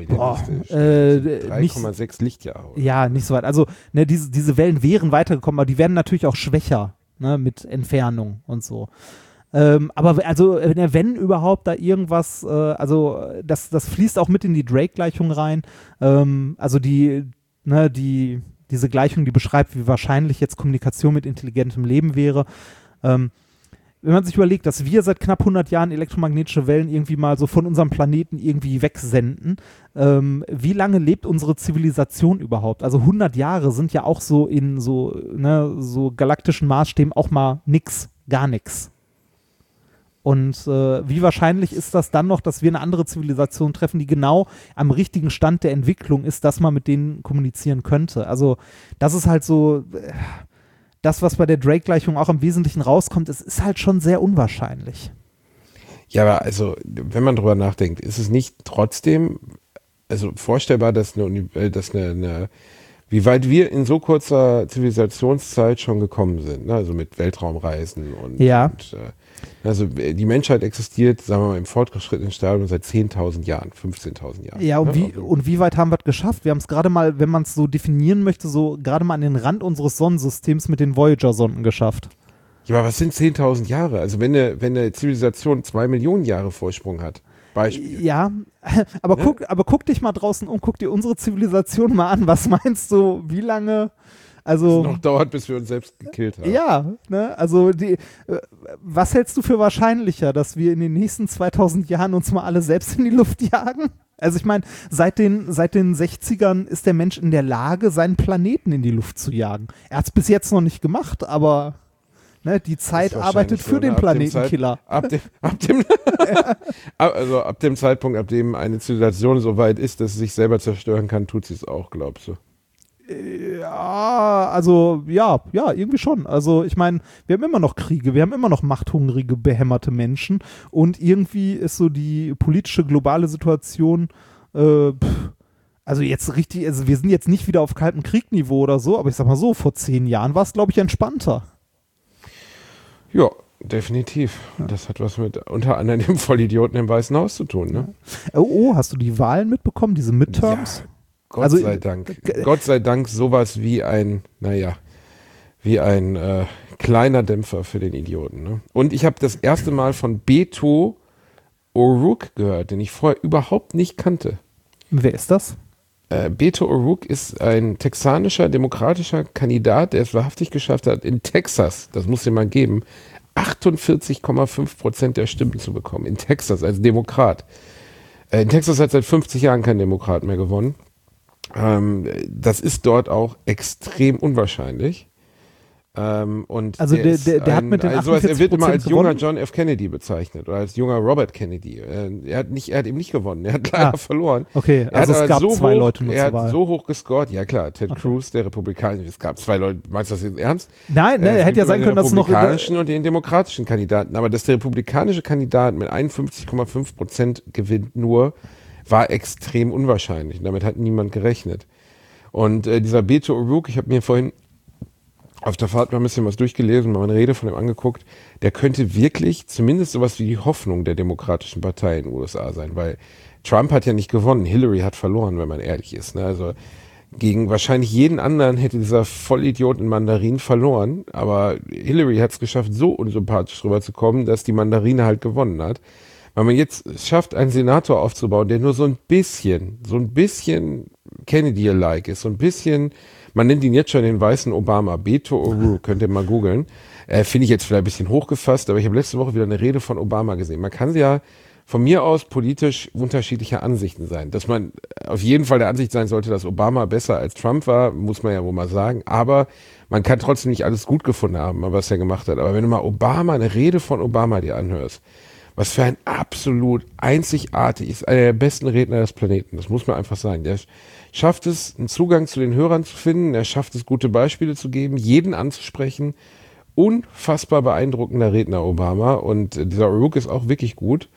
[SPEAKER 4] 3,6 Lichtjahre. Oder?
[SPEAKER 5] Ja, nicht so weit. Also diese Wellen wären weitergekommen, aber die werden natürlich auch schwächer, ne, mit Entfernung und so. Aber also wenn überhaupt da irgendwas, das fließt auch mit in die Drake-Gleichung rein. Also diese Gleichung, die beschreibt, wie wahrscheinlich jetzt Kommunikation mit intelligentem Leben wäre. Wenn man sich überlegt, dass wir seit knapp 100 Jahren elektromagnetische Wellen irgendwie mal so von unserem Planeten irgendwie wegsenden, wie lange lebt unsere Zivilisation überhaupt? Also 100 Jahre sind ja auch so in so galaktischen Maßstäben auch mal gar nix. Und wie wahrscheinlich ist das dann noch, dass wir eine andere Zivilisation treffen, die genau am richtigen Stand der Entwicklung ist, dass man mit denen kommunizieren könnte? Also das ist halt so... Das, was bei der Drake-Gleichung auch im Wesentlichen rauskommt, ist halt schon sehr unwahrscheinlich.
[SPEAKER 4] Ja, aber also, wenn man drüber nachdenkt, ist es nicht trotzdem, also vorstellbar, dass wie weit wir in so kurzer Zivilisationszeit schon gekommen sind, ne? Also mit Weltraumreisen und also die Menschheit existiert, sagen wir mal, im fortgeschrittenen Stadium seit 10.000 Jahren, 15.000 Jahren.
[SPEAKER 5] Ja, und wie weit haben wir es geschafft? Wir haben es gerade mal, wenn man es so definieren möchte, so gerade mal an den Rand unseres Sonnensystems mit den Voyager-Sonden geschafft.
[SPEAKER 4] Ja, aber was sind 10.000 Jahre? Also wenn eine Zivilisation 2 Millionen Jahre Vorsprung hat. Beispiel.
[SPEAKER 5] Ja, aber guck dich mal draußen um, guck dir unsere Zivilisation mal an. Was meinst du, wie lange? Also,
[SPEAKER 4] Es noch dauert, bis wir uns selbst gekillt haben.
[SPEAKER 5] ja, ne, also was hältst du für wahrscheinlicher, dass wir in den nächsten 2000 Jahren uns mal alle selbst in die Luft jagen? Also ich meine, seit den 60ern ist der Mensch in der Lage, seinen Planeten in die Luft zu jagen. Er hat es bis jetzt noch nicht gemacht, aber ne, die Zeit
[SPEAKER 4] Ist
[SPEAKER 5] arbeitet für
[SPEAKER 4] wahrscheinlich
[SPEAKER 5] den Planetenkiller.
[SPEAKER 4] Ab dem Zeitpunkt, ab dem eine Zivilisation so weit ist, dass sie sich selber zerstören kann, tut sie es auch, glaubst du?
[SPEAKER 5] Ja, also ja, irgendwie schon. Also ich meine, wir haben immer noch Kriege, wir haben immer noch machthungrige, behämmerte Menschen und irgendwie ist so die politische globale Situation, also jetzt richtig, also wir sind jetzt nicht wieder auf kaltem Kriegniveau oder so, aber ich sag mal so, vor 10 Jahren war es, glaube ich, entspannter.
[SPEAKER 4] Ja, definitiv. Das hat was mit unter anderem dem Vollidioten im Weißen Haus zu tun, ne?
[SPEAKER 5] Oh, hast du die Wahlen mitbekommen, diese Midterms?
[SPEAKER 4] Ja, Gott
[SPEAKER 5] Also,
[SPEAKER 4] sei Dank. Gott sei Dank sowas wie ein kleiner Dämpfer für den Idioten. Ne? Und ich habe das erste Mal von Beto O'Rourke gehört, den ich vorher überhaupt nicht kannte.
[SPEAKER 5] Wer ist das?
[SPEAKER 4] Beto O'Rourke ist ein texanischer demokratischer Kandidat, der es wahrhaftig geschafft hat, in Texas, das muss dir mal geben, 48,5% der Stimmen zu bekommen. In Texas als Demokrat. In Texas hat seit 50 Jahren kein Demokrat mehr gewonnen. Das ist dort auch extrem unwahrscheinlich. Und
[SPEAKER 5] Also der hat mit den 48%
[SPEAKER 4] er wird immer als junger
[SPEAKER 5] gewonnen?
[SPEAKER 4] John F. Kennedy bezeichnet oder als junger Robert Kennedy. Er hat eben nicht gewonnen. Er hat leider verloren.
[SPEAKER 5] Okay,
[SPEAKER 4] Er
[SPEAKER 5] also
[SPEAKER 4] hat
[SPEAKER 5] es gab
[SPEAKER 4] so
[SPEAKER 5] zwei
[SPEAKER 4] hoch,
[SPEAKER 5] Leute nur
[SPEAKER 4] Er
[SPEAKER 5] zur Wahl.
[SPEAKER 4] hat so hoch gescored. Ja klar, Ted Cruz, der Republikaner. Es gab 2 Leute. Meinst du das jetzt ernst?
[SPEAKER 5] Nein, ne,
[SPEAKER 4] Es
[SPEAKER 5] hätte
[SPEAKER 4] gibt
[SPEAKER 5] ja
[SPEAKER 4] immer
[SPEAKER 5] sein können, dass es noch
[SPEAKER 4] den republikanischen und den demokratischen Kandidaten. Aber dass der republikanische Kandidat mit 51,5% gewinnt nur, war extrem unwahrscheinlich. Und damit hat niemand gerechnet. Und dieser Beto O'Rourke, ich habe mir vorhin auf der Fahrt mal ein bisschen was durchgelesen, mal eine Rede von ihm angeguckt, der könnte wirklich zumindest sowas wie die Hoffnung der Demokratischen Partei in den USA sein, weil Trump hat ja nicht gewonnen, Hillary hat verloren, wenn man ehrlich ist. Ne? Also gegen wahrscheinlich jeden anderen hätte dieser Vollidiot in Mandarin verloren, aber Hillary hat es geschafft, so unsympathisch rüberzukommen, dass die Mandarine halt gewonnen hat. Weil man jetzt schafft, einen Senator aufzubauen, der nur so ein bisschen Kennedy-alike ist, so ein bisschen, man nennt ihn jetzt schon den weißen Obama, Beto O'Rourke, könnt ihr mal googeln. Finde ich jetzt vielleicht ein bisschen hochgefasst, aber ich habe letzte Woche wieder eine Rede von Obama gesehen. Man kann ja von mir aus politisch unterschiedlicher Ansichten sein. Dass man auf jeden Fall der Ansicht sein sollte, dass Obama besser als Trump war, muss man ja wohl mal sagen. Aber man kann trotzdem nicht alles gut gefunden haben, was er gemacht hat. Aber wenn du mal eine Rede von Obama dir anhörst, was für ein absolut einzigartig ist, einer der besten Redner des Planeten, das muss man einfach sagen. Der schafft es, einen Zugang zu den Hörern zu finden, er schafft es, gute Beispiele zu geben, jeden anzusprechen. Unfassbar beeindruckender Redner, Obama. Und dieser O'Rourke ist auch wirklich gut.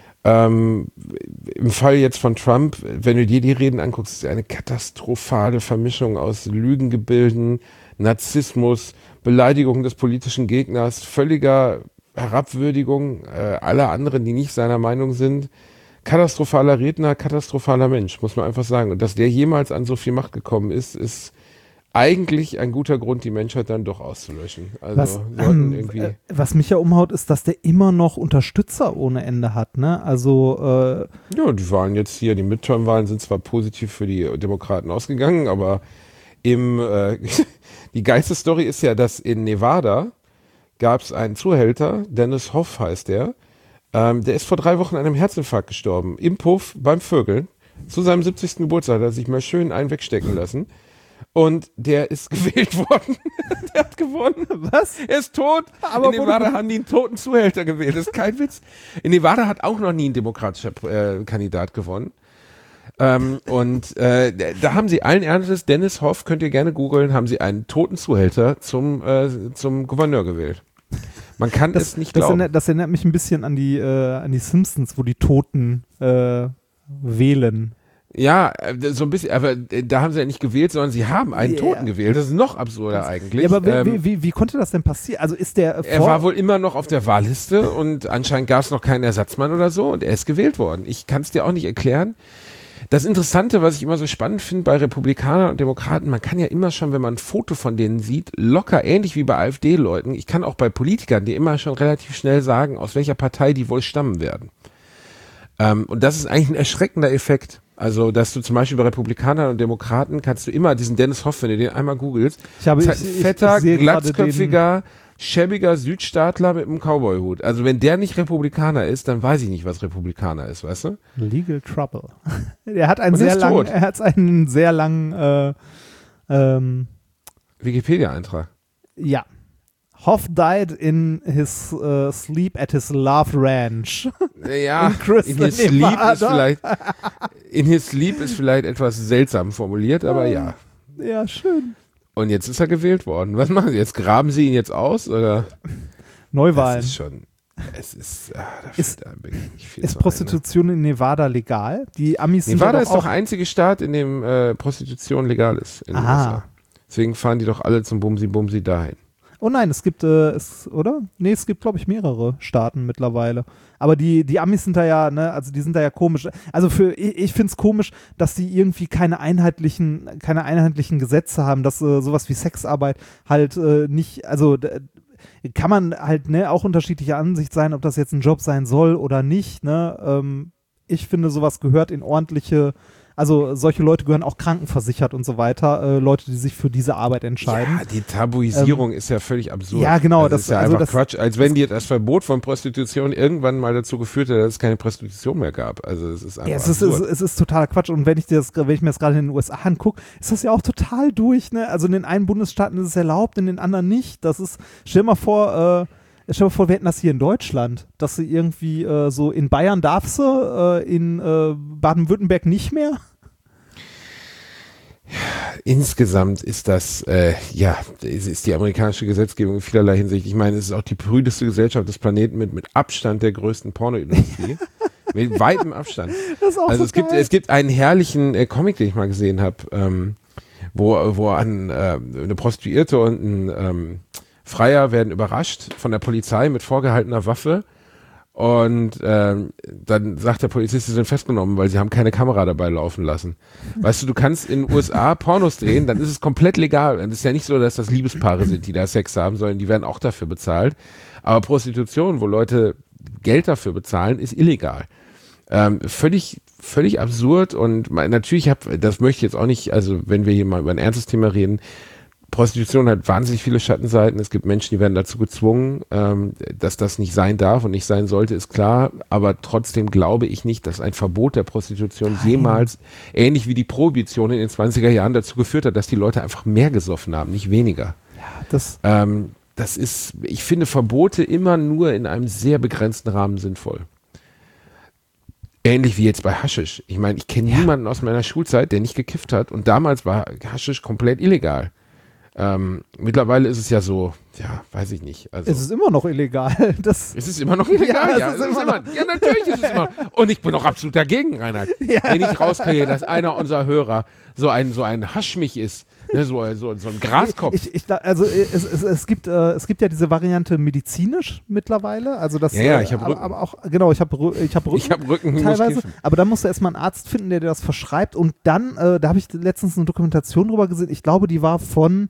[SPEAKER 4] Im Fall jetzt von Trump, wenn du dir die Reden anguckst, ist es eine katastrophale Vermischung aus Lügengebilden, Narzissmus, Beleidigung des politischen Gegners, völliger Herabwürdigung aller anderen, die nicht seiner Meinung sind. Katastrophaler Redner, katastrophaler Mensch, muss man einfach sagen. Und dass der jemals an so viel Macht gekommen ist, ist eigentlich ein guter Grund, die Menschheit dann doch auszulöschen. Also
[SPEAKER 5] was mich ja umhaut, ist, dass der immer noch Unterstützer ohne Ende hat, ne? Also
[SPEAKER 4] ja, die Wahlen jetzt hier, die Midterm-Wahlen sind zwar positiv für die Demokraten ausgegangen, aber die geilste Story ist ja, dass in Nevada gab es einen Zuhälter, Dennis Hoff heißt der ist vor 3 Wochen an einem Herzinfarkt gestorben, im Puff, beim Vögeln, zu seinem 70. Geburtstag, hat er sich mal schön einen wegstecken lassen. Und der ist gewählt worden. Der hat gewonnen.
[SPEAKER 5] Was?
[SPEAKER 4] Er ist tot. Aber in Nevada haben die einen toten Zuhälter gewählt. Das ist kein Witz. In Nevada hat auch noch nie ein demokratischer Kandidat gewonnen. Da haben sie allen Ernstes, Dennis Hoff, könnt ihr gerne googeln, haben sie einen toten Zuhälter zum Gouverneur gewählt. Man kann es nicht glauben.
[SPEAKER 5] Das erinnert mich ein bisschen an die Simpsons, wo die Toten wählen.
[SPEAKER 4] Ja, so ein bisschen, aber da haben sie ja nicht gewählt, sondern sie haben einen Toten gewählt. Das ist noch absurder eigentlich.
[SPEAKER 5] Ja, aber wie konnte das denn passieren? Also ist der
[SPEAKER 4] er war wohl immer noch auf der Wahlliste und anscheinend gab es noch keinen Ersatzmann oder so und er ist gewählt worden. Ich kann es dir auch nicht erklären. Das Interessante, was ich immer so spannend finde bei Republikanern und Demokraten, man kann ja immer schon, wenn man ein Foto von denen sieht, locker, ähnlich wie bei AfD-Leuten, ich kann auch bei Politikern, die immer schon relativ schnell sagen, aus welcher Partei die wohl stammen werden. Und das ist eigentlich ein erschreckender Effekt. Also, dass du zum Beispiel bei Republikanern und Demokraten kannst du immer diesen Dennis Hoff, wenn du den einmal googelst, ist halt ein fetter, glatzköpfiger, schäbiger Südstaatler mit einem Cowboy-Hut. Also, wenn der nicht Republikaner ist, dann weiß ich nicht, was Republikaner ist, weißt du?
[SPEAKER 5] Legal Trouble. Er hat einen sehr langen
[SPEAKER 4] Wikipedia-Eintrag.
[SPEAKER 5] Ja. Hoff died in his sleep at his love ranch.
[SPEAKER 4] Ja, in his sleep ist vielleicht etwas seltsam formuliert, aber ja.
[SPEAKER 5] Ja, schön.
[SPEAKER 4] Und jetzt ist er gewählt worden. Was machen Sie jetzt? Graben Sie ihn jetzt aus? Oder?
[SPEAKER 5] Neuwahlen.
[SPEAKER 4] Das ist schon,
[SPEAKER 5] ist Prostitution in Nevada legal? Die Amis sind
[SPEAKER 4] Nevada
[SPEAKER 5] ja
[SPEAKER 4] ist doch der einzige Staat, in dem Prostitution legal ist. In den USA. Deswegen fahren die doch alle zum Bumsi-Bumsi dahin.
[SPEAKER 5] Oh nein, es gibt, oder? Nee, es gibt, glaube ich, mehrere Staaten mittlerweile. Aber die Amis sind da ja, ne, also die sind da ja komisch. Also ich finde es komisch, dass die irgendwie keine einheitlichen Gesetze haben, dass sowas wie Sexarbeit halt nicht, also kann man halt, ne, auch unterschiedlicher Ansicht sein, ob das jetzt ein Job sein soll oder nicht, ne. Ich finde, sowas gehört in ordentliche, also solche Leute gehören auch krankenversichert und so weiter, Leute, die sich für diese Arbeit entscheiden.
[SPEAKER 4] Ja, die Tabuisierung ist ja völlig absurd.
[SPEAKER 5] Ja, genau.
[SPEAKER 4] Das ist ja einfach Quatsch, als wenn dir das Verbot von Prostitution irgendwann mal dazu geführt hat, dass es keine Prostitution mehr gab. Also es ist einfach absurd. Es
[SPEAKER 5] ist totaler Quatsch. Und wenn ich mir das gerade in den USA angucke, ist das ja auch total durch. Ne? Also in den einen Bundesstaaten ist es erlaubt, in den anderen nicht. Das ist, stell dir mal vor, wir hätten das hier in Deutschland, dass sie irgendwie so in Bayern darfst du, in Baden-Württemberg nicht mehr.
[SPEAKER 4] Insgesamt ist das, ist die amerikanische Gesetzgebung in vielerlei Hinsicht. Ich meine, es ist auch die prüdeste Gesellschaft des Planeten mit Abstand der größten Pornoindustrie. Mit weitem Abstand.
[SPEAKER 5] Das ist auch
[SPEAKER 4] also
[SPEAKER 5] so
[SPEAKER 4] es gibt einen herrlichen Comic, den ich mal gesehen habe, wo eine Prostituierte und ein Freier werden überrascht von der Polizei mit vorgehaltener Waffe. Und dann sagt der Polizist, sie sind festgenommen, weil sie haben keine Kamera dabei laufen lassen. Weißt du, du kannst in den USA Pornos drehen, dann ist es komplett legal. Und es ist ja nicht so, dass das Liebespaare sind, die da Sex haben, sondern die werden auch dafür bezahlt. Aber Prostitution, wo Leute Geld dafür bezahlen, ist illegal. Völlig absurd und natürlich das möchte ich jetzt auch nicht, also wenn wir hier mal über ein ernstes Thema reden, Prostitution hat wahnsinnig viele Schattenseiten. Es gibt Menschen, die werden dazu gezwungen, dass das nicht sein darf und nicht sein sollte, ist klar. Aber trotzdem glaube ich nicht, dass ein Verbot der Prostitution jemals, ähnlich wie die Prohibition in den 20er Jahren, dazu geführt hat, dass die Leute einfach mehr gesoffen haben, nicht weniger. Ja, ich finde Verbote immer nur in einem sehr begrenzten Rahmen sinnvoll. Ähnlich wie jetzt bei Haschisch. Ich meine, ich kenne niemanden aus meiner Schulzeit, der nicht gekifft hat. Und damals war Haschisch komplett illegal. Mittlerweile ist es ja so, ja, weiß ich nicht. Also,
[SPEAKER 5] es ist immer noch illegal.
[SPEAKER 4] Ist es immer noch illegal? Ja, natürlich ist es immer. Und ich bin auch absolut dagegen, Reinhard. Ja. Wenn ich rauskriege, dass einer unserer Hörer so ein Haschmich ist, ne, so ein Graskopf.
[SPEAKER 5] Es gibt ja diese Variante medizinisch mittlerweile. Also das,
[SPEAKER 4] ich habe Rücken.
[SPEAKER 5] Aber auch, genau, ich habe Rücken teilweise. Aber da musst du erstmal einen Arzt finden, der dir das verschreibt. Und dann, da habe ich letztens eine Dokumentation drüber gesehen. Ich glaube, die war von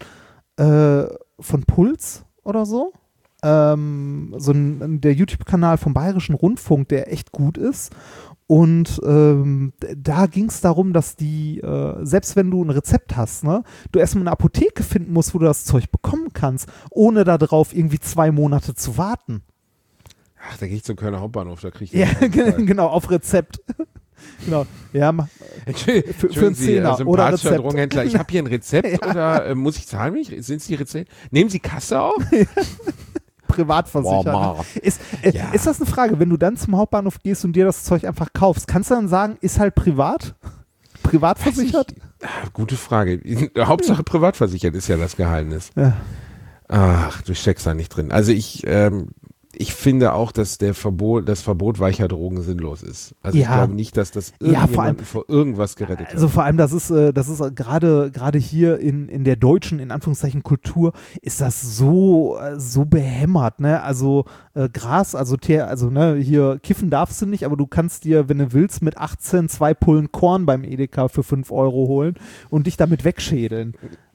[SPEAKER 5] Puls oder so. Der YouTube-Kanal vom Bayerischen Rundfunk, der echt gut ist. Und da ging es darum, dass die, selbst wenn du ein Rezept hast, ne, du erstmal eine Apotheke finden musst, wo du das Zeug bekommen kannst, ohne darauf irgendwie 2 Monate zu warten.
[SPEAKER 4] Ach, da gehe ich zum Kölner Hauptbahnhof, da kriege ich
[SPEAKER 5] ja, genau, auf Rezept. Genau, ja, für einen Zehner oder Rezept.
[SPEAKER 4] Drogenhändler, ich habe hier ein Rezept oder muss ich zahlen? Sind Sie Rezept? Nehmen Sie Kasse auf?
[SPEAKER 5] Privatversichert.
[SPEAKER 4] Wow,
[SPEAKER 5] ist das eine Frage, wenn du dann zum Hauptbahnhof gehst und dir das Zeug einfach kaufst, kannst du dann sagen, ist halt privat? Privatversichert?
[SPEAKER 4] Gute Frage. Hauptsache privatversichert ist ja das Geheimnis. Ja. Ach, du steckst da nicht drin. Also ich finde auch, dass das Verbot weicher Drogen sinnlos ist. Also ich glaube nicht, dass das irgendjemanden vor irgendwas gerettet hat.
[SPEAKER 5] Also vor allem, das ist gerade hier in der deutschen, in Anführungszeichen, Kultur, ist das so behämmert, ne? Also Gras, hier kiffen darfst du nicht, aber du kannst dir, wenn du willst, mit 18 2 Pullen Korn beim Edeka für 5 € holen und dich damit wegschädeln.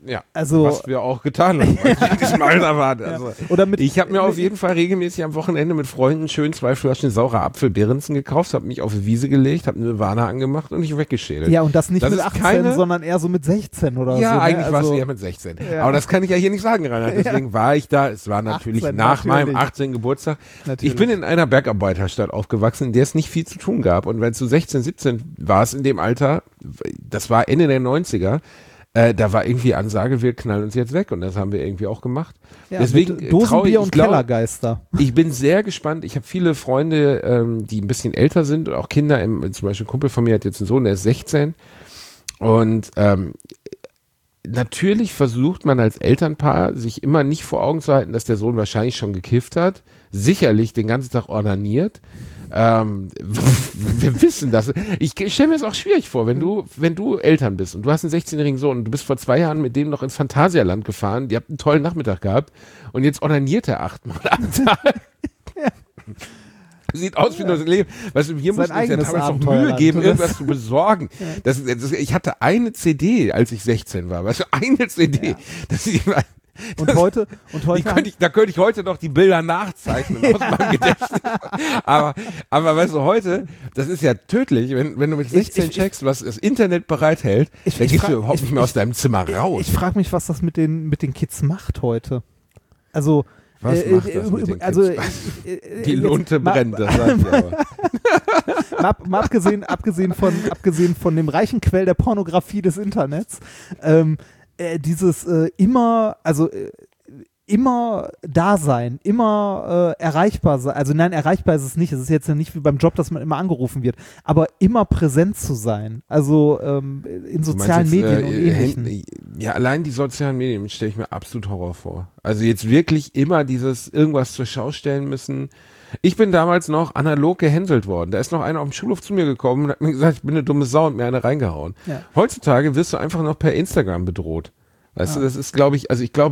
[SPEAKER 4] Ja,
[SPEAKER 5] Also,
[SPEAKER 4] was wir auch getan haben, als wir in diesem Alter waren. Also,
[SPEAKER 5] oder mit,
[SPEAKER 4] ich habe mir auf jeden Fall regelmäßig am Wochenende mit Freunden schön 2 Flaschen saurer Apfel-Behrensen gekauft, habe mich auf die Wiese gelegt, habe eine Nirvana angemacht und ich weggeschädelt.
[SPEAKER 5] ja, und das nicht
[SPEAKER 4] das
[SPEAKER 5] mit
[SPEAKER 4] ist
[SPEAKER 5] 18, sondern eher so mit 16 oder so.
[SPEAKER 4] Ja,
[SPEAKER 5] ne?
[SPEAKER 4] eigentlich war es
[SPEAKER 5] Also,
[SPEAKER 4] eher mit 16.
[SPEAKER 5] Ja.
[SPEAKER 4] Aber das kann ich ja hier nicht sagen, Reinhard. Deswegen war ich da. Es war natürlich
[SPEAKER 5] 18,
[SPEAKER 4] nach meinem
[SPEAKER 5] natürlich.
[SPEAKER 4] 18. Geburtstag.
[SPEAKER 5] Natürlich.
[SPEAKER 4] Ich bin in einer Bergarbeiterstadt aufgewachsen, in der es nicht viel zu tun gab. Und wenn es so 16, 17 war es in dem Alter, das war Ende der 90er, da war irgendwie Ansage, wir knallen uns jetzt weg. Und das haben wir irgendwie auch gemacht.
[SPEAKER 5] ja,
[SPEAKER 4] Deswegen
[SPEAKER 5] mit Dosenbier und Kellergeister.
[SPEAKER 4] Ich bin sehr gespannt. Ich habe viele Freunde, die ein bisschen älter sind und auch Kinder. Zum Beispiel ein Kumpel von mir hat jetzt einen Sohn, der ist 16. Und natürlich versucht man als Elternpaar, sich immer nicht vor Augen zu halten, dass der Sohn wahrscheinlich schon gekifft hat, sicherlich den ganzen Tag ornaniert. Wir wissen das. Ich stelle mir das auch schwierig vor, wenn du Eltern bist und du hast einen 16-jährigen Sohn und du bist vor 2 Jahren mit dem noch ins Phantasialand gefahren, ihr habt einen tollen Nachmittag gehabt und jetzt ornaniert er 8-mal am Tag. Sieht aus wie das Leben. Weißt du, hier muss man sich ja damals noch Mühe geben, irgendwas zu besorgen. Ich hatte eine CD, als ich 16 war. Weißt du, eine CD.
[SPEAKER 5] Ja.
[SPEAKER 4] Und heute da könnte ich heute noch die Bilder nachzeichnen aus meinem Gedächtnis. Aber weißt du, heute, das ist ja tödlich, wenn du mit 16 checkst, was das Internet bereithält, dann gehst du überhaupt nicht mehr aus deinem Zimmer raus.
[SPEAKER 5] Ich frage mich, was das mit den Kids macht heute. Also,
[SPEAKER 4] was macht das mit den Kids? Die Lunte brennt, das sagt ich aber.
[SPEAKER 5] mal abgesehen von dem reichen Quell der Pornografie des Internets, dieses immer da sein, immer erreichbar sein. Also nein, erreichbar ist es nicht. Es ist jetzt ja nicht wie beim Job, dass man immer angerufen wird, aber immer präsent zu sein. Also in sozialen Medien und Ähnlichem.
[SPEAKER 4] Ja, allein die sozialen Medien stelle ich mir absolut Horror vor. Also jetzt wirklich immer dieses irgendwas zur Schau stellen müssen. Ich bin damals noch analog gehänselt worden. Da ist noch einer auf dem Schulhof zu mir gekommen und hat mir gesagt, ich bin eine dumme Sau und mir eine reingehauen. Ja. Heutzutage wirst du einfach noch per Instagram bedroht. Weißt du, das ist, glaube ich, da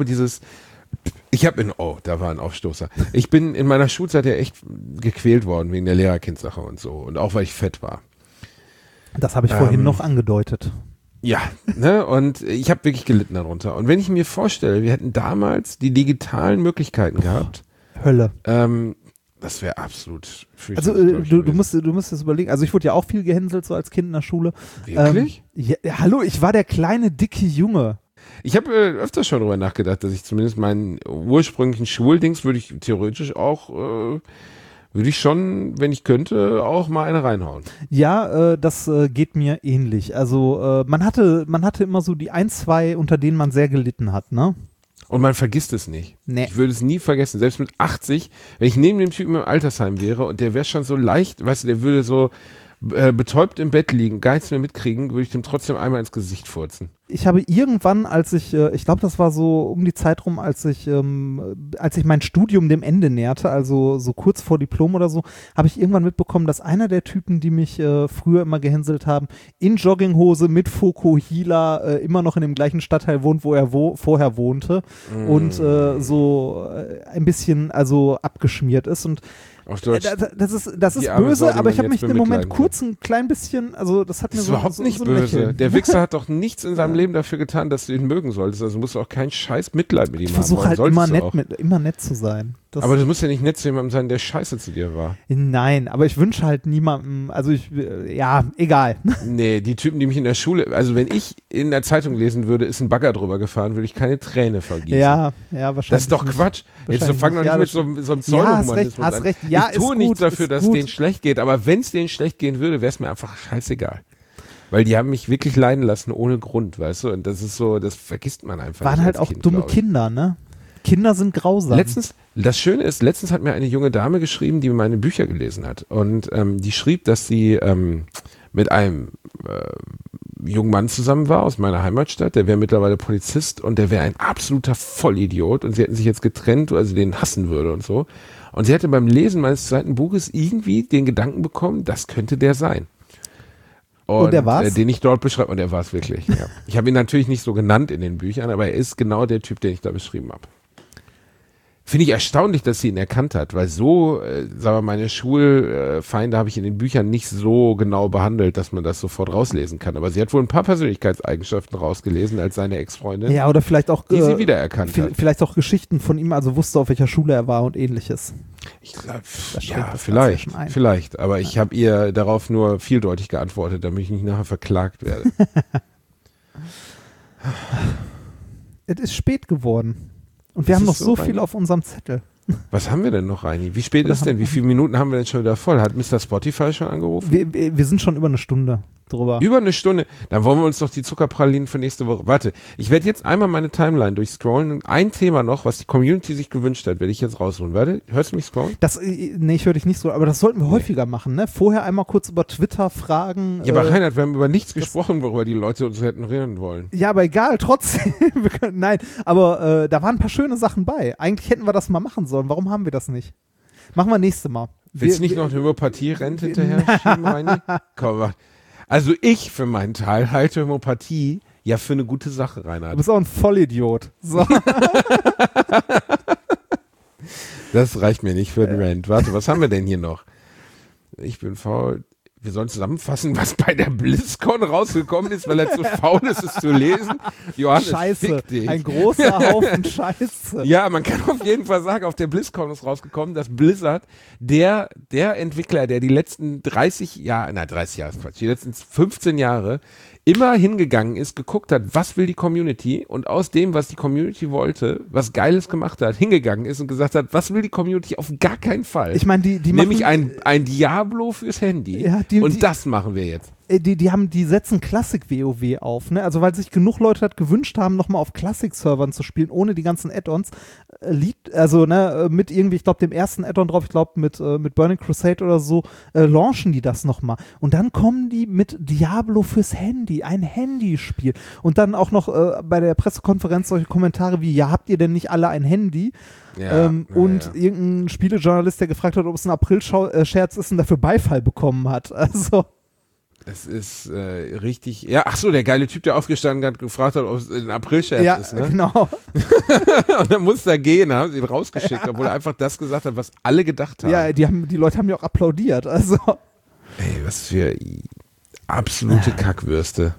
[SPEAKER 4] war ein Aufstoßer. Ich bin in meiner Schulzeit ja echt gequält worden wegen der Lehrerkindsache und so. Und auch, weil ich fett war.
[SPEAKER 5] Das habe ich vorhin noch angedeutet.
[SPEAKER 4] Ja, ne, und ich habe wirklich gelitten darunter. Und wenn ich mir vorstelle, wir hätten damals die digitalen Möglichkeiten gehabt.
[SPEAKER 5] Hölle.
[SPEAKER 4] Das wäre absolut
[SPEAKER 5] fürchterlich. Also du musst das überlegen. Also ich wurde ja auch viel gehänselt so als Kind in der Schule.
[SPEAKER 4] Wirklich?
[SPEAKER 5] Hallo, ich war der kleine, dicke Junge.
[SPEAKER 4] Ich habe öfter schon darüber nachgedacht, dass ich zumindest meinen ursprünglichen Schuldings würde ich theoretisch auch, würde ich schon, wenn ich könnte, auch mal eine reinhauen. Ja,
[SPEAKER 5] das geht mir ähnlich. Also man hatte immer so die 1, 2, unter denen man sehr gelitten hat, ne?
[SPEAKER 4] Und man vergisst es nicht.
[SPEAKER 5] Nee.
[SPEAKER 4] Ich würde es nie vergessen. Selbst mit 80, wenn ich neben dem Typen im Altersheim wäre und der wäre schon so leicht, weißt du, der würde so betäubt im Bett liegen, gar nichts mehr mitkriegen, würde ich dem trotzdem einmal ins Gesicht furzen. Ich habe irgendwann, als ich glaube, das war so um die Zeit rum, als ich mein Studium dem Ende näherte, also so kurz vor Diplom oder so, habe ich irgendwann mitbekommen, dass einer der Typen, die mich früher immer gehänselt haben, in Jogginghose mit Fokuhila immer noch in dem gleichen Stadtteil wohnt, wo er vorher wohnte und so ein bisschen also abgeschmiert ist und auf Deutsch.
[SPEAKER 5] Das ist böse, aber ich habe mich im Moment kurz ein klein bisschen, also das hat mir
[SPEAKER 4] das ist
[SPEAKER 5] so
[SPEAKER 4] überhaupt nicht
[SPEAKER 5] so
[SPEAKER 4] böse.
[SPEAKER 5] Lächeln.
[SPEAKER 4] Der Wichser hat doch nichts in seinem Leben dafür getan, dass du ihn mögen solltest. Also musst du auch kein scheiß Mitleid mit ihm haben.
[SPEAKER 5] Ich versuche halt immer nett zu sein.
[SPEAKER 4] Aber du musst ja nicht nett zu jemandem sein, der scheiße zu dir war.
[SPEAKER 5] Nein, aber ich wünsche halt niemandem, also ja, egal.
[SPEAKER 4] Nee, die Typen, die mich in der Schule, also wenn ich in der Zeitung lesen würde, ist ein Bagger drüber gefahren, würde ich keine Träne vergießen.
[SPEAKER 5] Ja, wahrscheinlich.
[SPEAKER 4] Das ist doch Quatsch. Jetzt fang doch nicht mit so einem Pseudo-Humanismus an.
[SPEAKER 5] Hast recht. Ja,
[SPEAKER 4] ich tue nichts dafür, dass es denen schlecht geht, aber wenn es denen schlecht gehen würde, wäre es mir einfach scheißegal. Weil die haben mich wirklich leiden lassen ohne Grund, weißt du? Und das ist so, das vergisst man einfach.
[SPEAKER 5] Waren halt auch dumme Kinder, ne? Kinder sind grausam.
[SPEAKER 4] Das Schöne ist, letztens hat mir eine junge Dame geschrieben, die meine Bücher gelesen hat. Und die schrieb, dass sie mit einem jungen Mann zusammen war aus meiner Heimatstadt. Der wäre mittlerweile Polizist und der wäre ein absoluter Vollidiot. Und sie hätten sich jetzt getrennt, weil sie den hassen würde und so. Und sie hatte beim Lesen meines zweiten Buches irgendwie den Gedanken bekommen, das könnte der sein. Und
[SPEAKER 5] der war's?
[SPEAKER 4] Den ich dort beschreibe. Und er war es wirklich. Ja. Ich habe ihn natürlich nicht so genannt in den Büchern, aber er ist genau der Typ, den ich da beschrieben habe. Finde ich erstaunlich, dass sie ihn erkannt hat, weil so, sagen wir, meine Schulfeinde habe ich in den Büchern nicht so genau behandelt, dass man das sofort rauslesen kann. Aber sie hat wohl ein paar Persönlichkeitseigenschaften rausgelesen als seine Ex-Freundin.
[SPEAKER 5] Ja, oder vielleicht auch
[SPEAKER 4] die sie wiedererkannt hat.
[SPEAKER 5] Vielleicht auch Geschichten von ihm, also wusste, auf welcher Schule er war und ähnliches.
[SPEAKER 4] Ich glaube, ja, vielleicht. Aber ich habe ihr darauf nur vieldeutig geantwortet, damit ich nicht nachher verklagt werde.
[SPEAKER 5] Es ist spät geworden. Und wir haben noch so viel auf unserem Zettel.
[SPEAKER 4] Was haben wir denn noch, Reini? Wie spät ist denn? Wie viele Minuten haben wir denn schon wieder voll? Hat Mr. Spotify schon angerufen?
[SPEAKER 5] Wir sind schon über eine Stunde drüber.
[SPEAKER 4] Über eine Stunde? Dann wollen wir uns doch die Zuckerpralinen für nächste Woche. Warte, ich werde jetzt einmal meine Timeline durchscrollen und ein Thema noch, was die Community sich gewünscht hat, werde ich jetzt rausholen. Warte, hörst du mich scrollen?
[SPEAKER 5] Nee, ich höre dich nicht so, aber das sollten wir häufiger machen, ne? Vorher einmal kurz über Twitter fragen.
[SPEAKER 4] Ja, aber Reinhard, wir haben über nichts gesprochen, worüber die Leute uns hätten reden wollen.
[SPEAKER 5] Ja, aber egal, trotzdem. Nein, aber da waren ein paar schöne Sachen bei. Eigentlich hätten wir das mal machen sollen. Warum haben wir das nicht? Machen wir nächste Mal.
[SPEAKER 4] Willst du nicht noch eine Homöopathie-Rente hinterher schieben, Reini? Komm, warte. Also ich für meinen Teil halte Homöopathie ja für eine gute Sache, Reinhard.
[SPEAKER 5] Du bist auch ein Vollidiot. So.
[SPEAKER 4] Das reicht mir nicht für den Rant. Warte, was haben wir denn hier noch? Ich bin faul. Wir sollen zusammenfassen, was bei der BlizzCon rausgekommen ist, weil er zu faul ist, es zu lesen. Johannes,
[SPEAKER 5] Scheiße,
[SPEAKER 4] fick dich.
[SPEAKER 5] ein großer Haufen Scheiße.
[SPEAKER 4] Ja, man kann auf jeden Fall sagen, auf der BlizzCon ist rausgekommen, dass Blizzard, der Entwickler, der die letzten 30 Jahre ist Quatsch, die letzten 15 Jahre immer hingegangen ist, geguckt hat, was will die Community und aus dem, was die Community wollte, was Geiles gemacht hat, hingegangen ist und gesagt hat, was will die Community auf gar keinen Fall.
[SPEAKER 5] Ich meine, die
[SPEAKER 4] nämlich
[SPEAKER 5] machen,
[SPEAKER 4] ein Diablo fürs Handy.
[SPEAKER 5] Ja,
[SPEAKER 4] das machen wir jetzt.
[SPEAKER 5] Die setzen Classic-WoW auf, ne? Also weil sich genug Leute gewünscht haben, nochmal auf Classic-Servern zu spielen, ohne die ganzen Add-ons. Mit irgendwie, ich glaube, dem ersten Add-on drauf, ich glaube, mit Burning Crusade oder so, launchen die das nochmal. Und dann kommen die mit Diablo fürs Handy, ein Handyspiel. Und dann auch noch bei der Pressekonferenz solche Kommentare wie, ja, habt ihr denn nicht alle ein Handy? Und irgendein Spielejournalist, der gefragt hat, ob es ein April-Scherz ist und dafür Beifall bekommen hat. Also
[SPEAKER 4] es ist richtig. Ja, ach so, der geile Typ, der aufgestanden hat, gefragt hat, ob es ein April-Scherz ist. Ne?
[SPEAKER 5] Ja, genau.
[SPEAKER 4] Und dann musste er gehen, haben sie ihn rausgeschickt, obwohl er einfach das gesagt hat, was alle gedacht haben.
[SPEAKER 5] Ja, die Leute haben ja auch applaudiert. Also.
[SPEAKER 4] Ey, was für absolute Kackwürste.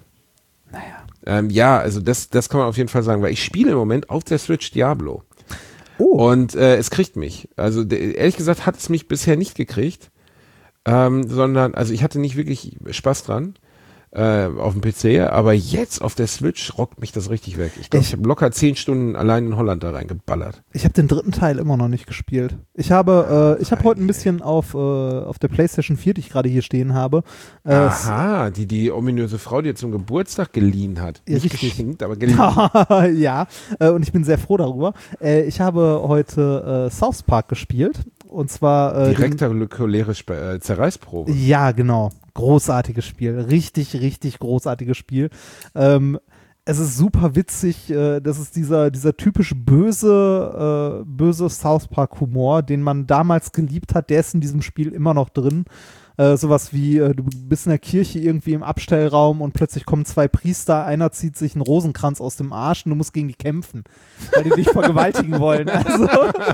[SPEAKER 4] Naja. Also das kann man auf jeden Fall sagen, weil ich spiele im Moment auf der Switch Diablo.
[SPEAKER 5] Oh.
[SPEAKER 4] Und es kriegt mich. Also ehrlich gesagt hat es mich bisher nicht gekriegt. Sondern, also ich hatte nicht wirklich Spaß dran auf dem PC, aber jetzt auf der Switch rockt mich das richtig weg. Ich glaube, ich habe locker 10 Stunden allein in Holland da reingeballert.
[SPEAKER 5] Ich habe den dritten Teil immer noch nicht gespielt. Ich habe heute ein bisschen auf der PlayStation 4, die ich gerade hier stehen habe.
[SPEAKER 4] Aha, die ominöse Frau, die dir zum Geburtstag geliehen hat.
[SPEAKER 5] Ja,
[SPEAKER 4] nicht geschenkt, aber geliehen.
[SPEAKER 5] Ja, und ich bin sehr froh darüber. Ich habe heute South Park gespielt. Und zwar
[SPEAKER 4] die rektakuläre Zerreißprobe.
[SPEAKER 5] Ja, genau. Großartiges Spiel. Richtig, richtig großartiges Spiel. Es ist super witzig. Das ist dieser typisch böse South Park Humor, den man damals geliebt hat. Der ist in diesem Spiel immer noch drin. Sowas wie, du bist in der Kirche irgendwie im Abstellraum und plötzlich kommen 2 Priester, einer zieht sich einen Rosenkranz aus dem Arsch und du musst gegen die kämpfen, weil die dich vergewaltigen wollen. Also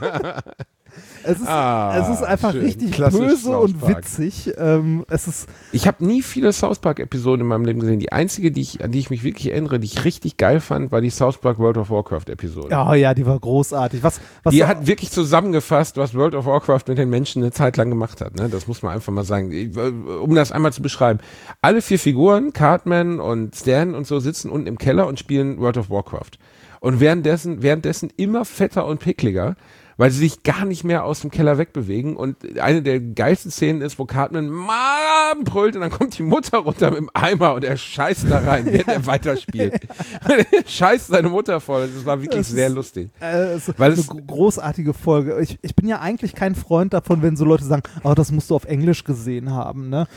[SPEAKER 5] es ist einfach schön. Richtig böse und witzig.
[SPEAKER 4] Ich habe nie viele South Park-Episoden in meinem Leben gesehen. Die einzige, an die ich mich wirklich erinnere, die ich richtig geil fand, war die South Park World of Warcraft-Episode.
[SPEAKER 5] Oh ja, die war großartig.
[SPEAKER 4] Die hat wirklich zusammengefasst, was World of Warcraft mit den Menschen eine Zeit lang gemacht hat. Ne? Das muss man einfach mal sagen. Um das einmal zu beschreiben. Alle 4 Figuren, Cartman und Stan und so, sitzen unten im Keller und spielen World of Warcraft. Und währenddessen immer fetter und pickliger, weil sie sich gar nicht mehr aus dem Keller wegbewegen. Und eine der geilsten Szenen ist, wo Cartman Mom brüllt und dann kommt die Mutter runter mit dem Eimer und er scheißt da rein, während er weiterspielt. Er scheißt seine Mutter voll. Das war wirklich sehr lustig.
[SPEAKER 5] Weil es eine großartige Folge. Ich bin ja eigentlich kein Freund davon, wenn so Leute sagen, oh, das musst du auf Englisch gesehen haben. Ne?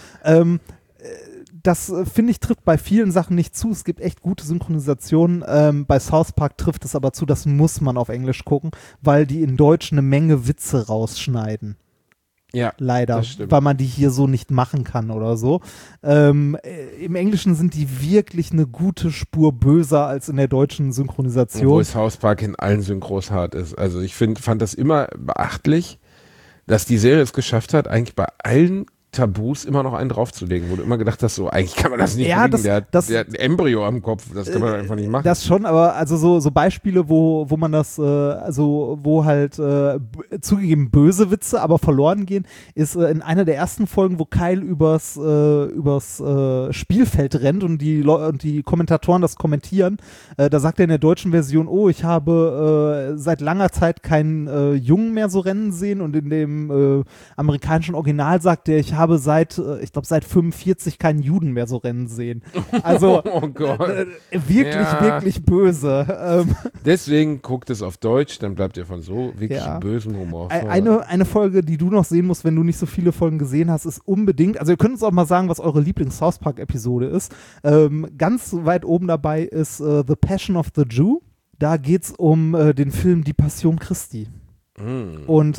[SPEAKER 5] Das, finde ich, trifft bei vielen Sachen nicht zu. Es gibt echt gute Synchronisationen. Bei South Park trifft es aber zu, das muss man auf Englisch gucken, weil die in Deutsch eine Menge Witze rausschneiden.
[SPEAKER 4] Ja,
[SPEAKER 5] leider,
[SPEAKER 4] das stimmt.
[SPEAKER 5] weil man die hier so nicht machen kann oder so. Im Englischen sind die wirklich eine gute Spur böser als in der deutschen Synchronisation.
[SPEAKER 4] Obwohl South Park in allen Synchros hart ist. Also ich fand das immer beachtlich, dass die Serie es geschafft hat, eigentlich bei allen Tabus immer noch einen draufzulegen, wo du immer gedacht hast, so eigentlich kann man das nicht
[SPEAKER 5] Ja,
[SPEAKER 4] bringen, der hat ein Embryo am Kopf, das kann man einfach nicht machen.
[SPEAKER 5] Das schon, aber also so Beispiele, wo man das, also wo halt zugegeben böse Witze, aber verloren gehen, ist in einer der ersten Folgen, wo Kyle übers Spielfeld rennt und die Kommentatoren das kommentieren. Da sagt er in der deutschen Version, oh, ich habe seit langer Zeit keinen Jungen mehr so rennen sehen, und in dem amerikanischen Original sagt er, ich habe seit 45 keinen Juden mehr so rennen sehen. Also
[SPEAKER 4] oh Gott.
[SPEAKER 5] Wirklich böse.
[SPEAKER 4] Deswegen guckt es auf Deutsch, dann bleibt ihr von so wirklich bösem Humor.
[SPEAKER 5] Eine Folge, die du noch sehen musst, wenn du nicht so viele Folgen gesehen hast, ist unbedingt, also ihr könnt uns auch mal sagen, was eure Lieblings-South Park-Episode ist. Ganz weit oben dabei ist The Passion of the Jew. Da geht es um den Film Die Passion Christi. Und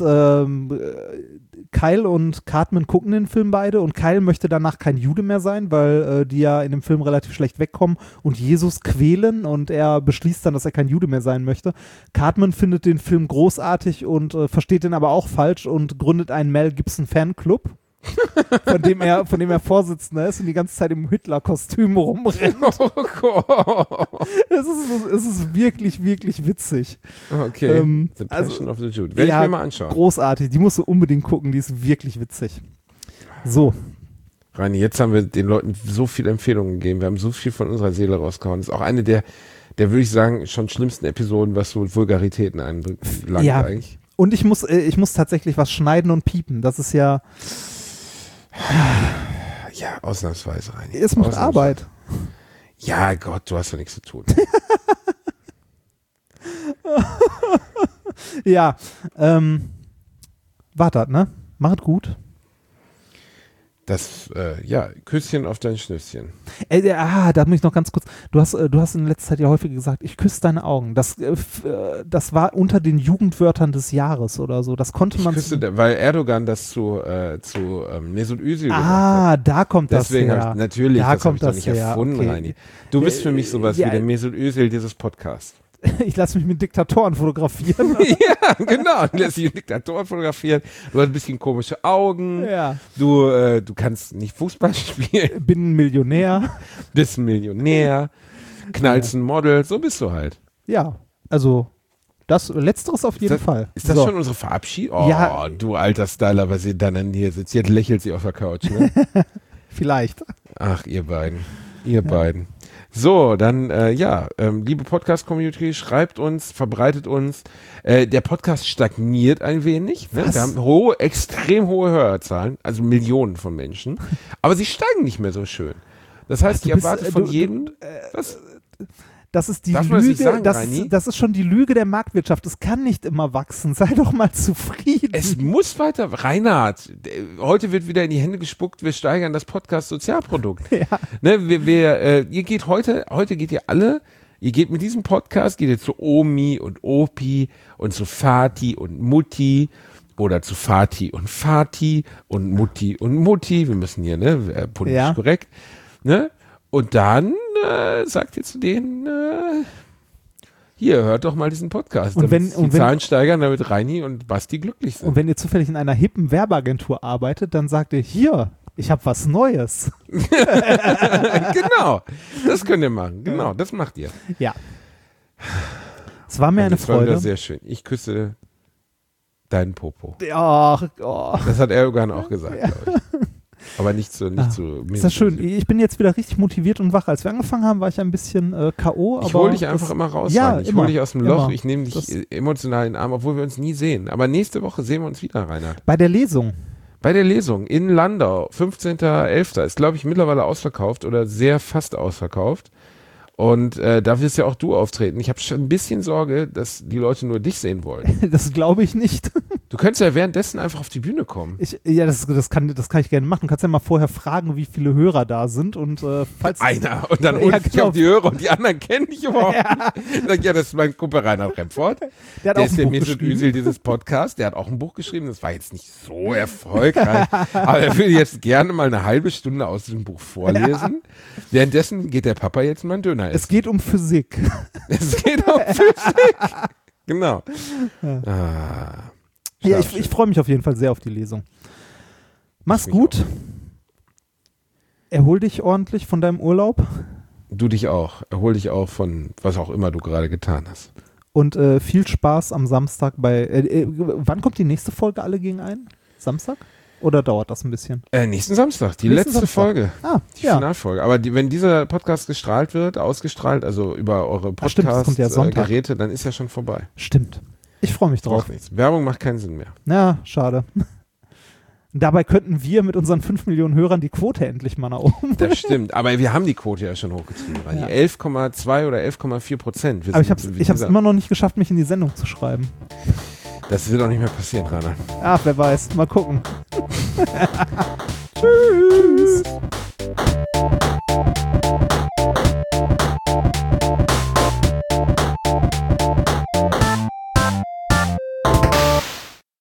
[SPEAKER 5] Kyle und Cartman gucken den Film beide, und Kyle möchte danach kein Jude mehr sein, weil die ja in dem Film relativ schlecht wegkommen und Jesus quälen, und er beschließt dann, dass er kein Jude mehr sein möchte. Cartman findet den Film großartig und versteht den aber auch falsch und gründet einen Mel Gibson Fanclub, von dem er Vorsitzender ist und die ganze Zeit im Hitler-Kostüm rumrennt.
[SPEAKER 4] Oh Gott.
[SPEAKER 5] Es ist wirklich, wirklich witzig.
[SPEAKER 4] Okay, The Passion of the Jude. Werde ich mir mal anschauen.
[SPEAKER 5] Großartig, die musst du unbedingt gucken, die ist wirklich witzig. So.
[SPEAKER 4] Reini, jetzt haben wir den Leuten so viele Empfehlungen gegeben, wir haben so viel von unserer Seele rausgehauen. Das ist auch eine der würde ich sagen, schon schlimmsten Episoden, was so Vulgaritäten anlangt eigentlich.
[SPEAKER 5] Und ich muss tatsächlich was schneiden und piepen, das ist ja...
[SPEAKER 4] Ja, ausnahmsweise, Reini.
[SPEAKER 5] Es macht Arbeit.
[SPEAKER 4] Ja, Gott, du hast doch nichts zu tun.
[SPEAKER 5] Ja, wartet, ne? Macht gut.
[SPEAKER 4] Das, Küsschen auf dein Schnüsschen.
[SPEAKER 5] Da muss ich noch ganz kurz, du hast in letzter Zeit ja häufig gesagt, ich küsse deine Augen. Das war unter den Jugendwörtern des Jahres oder so. Das konnte man...
[SPEAKER 4] Weil Erdogan das zu Mesut Özil gesagt hat.
[SPEAKER 5] Da kommt
[SPEAKER 4] Deswegen
[SPEAKER 5] das her.
[SPEAKER 4] Natürlich,
[SPEAKER 5] da
[SPEAKER 4] das habe ich doch nicht erfunden,
[SPEAKER 5] okay.
[SPEAKER 4] Reini. Du bist für mich sowas wie der Mesut Özil dieses Podcasts.
[SPEAKER 5] Ich lasse mich mit Diktatoren fotografieren.
[SPEAKER 4] Ja, genau. Du lässt dich mit Diktatoren fotografieren. Du hast ein bisschen komische Augen.
[SPEAKER 5] Ja.
[SPEAKER 4] Du kannst nicht Fußball spielen.
[SPEAKER 5] Bin ein Millionär.
[SPEAKER 4] Bist ein Millionär. Knallst ein Model. So bist du halt.
[SPEAKER 5] Ja, also das Letzteres auf jeden Fall.
[SPEAKER 4] Ist das schon unsere Verabschiedung? Oh,
[SPEAKER 5] ja.
[SPEAKER 4] Du alter Styler, was ihr dann hier sitzt. Jetzt lächelt sie auf der Couch, ne?
[SPEAKER 5] Vielleicht.
[SPEAKER 4] Ach, ihr beiden. Ihr beiden. So, dann, liebe Podcast-Community, schreibt uns, verbreitet uns. Der Podcast stagniert ein wenig. Ne? Wir haben extrem hohe Hörerzahlen, also Millionen von Menschen. Aber sie steigen nicht mehr so schön. Das heißt, ich erwarte von jedem...
[SPEAKER 5] Das ist die
[SPEAKER 4] Darf man das nicht
[SPEAKER 5] Lüge,
[SPEAKER 4] sagen, Reini?
[SPEAKER 5] das ist schon die Lüge der Marktwirtschaft. Es kann nicht immer wachsen. Sei doch mal zufrieden.
[SPEAKER 4] Es muss weiter. Reinhard, heute wird wieder in die Hände gespuckt, wir steigern das Podcast-Sozialprodukt. Ja. Ne, ihr geht heute geht ihr alle, ihr geht mit diesem Podcast, geht ihr zu Omi und Opi und zu Vati und Mutti oder zu Vati und Vati und Mutti und Mutti. Wir müssen hier, ne, politisch korrekt, ne? Und dann sagt ihr zu denen, hier, hört doch mal diesen Podcast. Und wenn die Zahlen steigern, damit Reini und Basti glücklich sind.
[SPEAKER 5] Und wenn ihr zufällig in einer hippen Werbeagentur arbeitet, dann sagt ihr, hier, ich habe was Neues.
[SPEAKER 4] Genau, das könnt ihr machen. Genau, das macht ihr.
[SPEAKER 5] Ja. Es war mir eine Freude.
[SPEAKER 4] Das war sehr schön. Ich küsse deinen Popo.
[SPEAKER 5] Oh.
[SPEAKER 4] Das hat Erdogan auch gesagt, glaube ich. Aber nicht zu
[SPEAKER 5] ist das schön. Ich bin jetzt wieder richtig motiviert und wach. Als wir angefangen haben, war ich ein bisschen K.O.
[SPEAKER 4] Ich hole dich einfach immer raus.
[SPEAKER 5] Ja,
[SPEAKER 4] ich hole dich aus dem Loch. Ich nehme dich emotional in den Arm, obwohl wir uns nie sehen. Aber nächste Woche sehen wir uns wieder, Reinhard.
[SPEAKER 5] Bei der Lesung.
[SPEAKER 4] Bei der Lesung in Landau, 15.11. Ist, glaube ich, mittlerweile ausverkauft oder fast ausverkauft. Und da wirst ja auch du auftreten. Ich habe schon ein bisschen Sorge, dass die Leute nur dich sehen wollen.
[SPEAKER 5] Das glaube ich nicht.
[SPEAKER 4] Du könntest ja währenddessen einfach auf die Bühne kommen.
[SPEAKER 5] Das kann ich gerne machen. Du kannst ja mal vorher fragen, wie viele Hörer da sind und falls
[SPEAKER 4] Einer und dann
[SPEAKER 5] Ja,
[SPEAKER 4] ich
[SPEAKER 5] genau.
[SPEAKER 4] auf die Hörer und die anderen kennen dich überhaupt nicht. Sag, ja, das ist mein Kumpel Reinhard Remford.
[SPEAKER 5] Der hat
[SPEAKER 4] Der
[SPEAKER 5] auch
[SPEAKER 4] ist
[SPEAKER 5] ein
[SPEAKER 4] der
[SPEAKER 5] Buch
[SPEAKER 4] Mesut
[SPEAKER 5] geschrieben.
[SPEAKER 4] Özil dieses Podcast. Der hat auch ein Buch geschrieben. Das war jetzt nicht so erfolgreich. Aber er würde jetzt gerne mal eine halbe Stunde aus diesem Buch vorlesen. Währenddessen geht der Papa jetzt mal einen Döner essen.
[SPEAKER 5] Es geht um Physik.
[SPEAKER 4] Es geht um Physik. Genau. Ah,
[SPEAKER 5] Ja,
[SPEAKER 4] schade.
[SPEAKER 5] ich freue mich auf jeden Fall sehr auf die Lesung. Mach's
[SPEAKER 4] mich
[SPEAKER 5] gut. Erhol dich ordentlich von deinem Urlaub
[SPEAKER 4] Du dich auch. Erhol dich auch von was auch immer du gerade getan hast.
[SPEAKER 5] und viel Spaß am Samstag bei. Wann kommt die nächste Folge Alle gegen einen? Samstag? Oder dauert das ein bisschen?
[SPEAKER 4] Nächsten Samstag, die
[SPEAKER 5] Nächsten
[SPEAKER 4] letzte
[SPEAKER 5] Samstag.
[SPEAKER 4] Folge.
[SPEAKER 5] Ah,
[SPEAKER 4] Die
[SPEAKER 5] ja.
[SPEAKER 4] Finalfolge. Aber wenn dieser Podcast ausgestrahlt, also über eure
[SPEAKER 5] Ach, stimmt, das kommt ja Sonntag.
[SPEAKER 4] Podcast-Geräte, dann ist ja schon vorbei.
[SPEAKER 5] Stimmt. Ich freue mich drauf.
[SPEAKER 4] Macht nichts. Werbung macht keinen Sinn mehr.
[SPEAKER 5] Ja, schade. Dabei könnten wir mit unseren 5 Millionen Hörern die Quote endlich mal nach oben.
[SPEAKER 4] Das stimmt. Aber wir haben die Quote ja schon hochgetrieben.
[SPEAKER 5] Ja.
[SPEAKER 4] Die 11,2 oder 11,4%.
[SPEAKER 5] Aber ich habe es immer noch nicht geschafft, mich in die Sendung zu schreiben.
[SPEAKER 4] Das wird auch nicht mehr passieren, Rainer.
[SPEAKER 5] Ach, wer weiß. Mal gucken. Tschüss.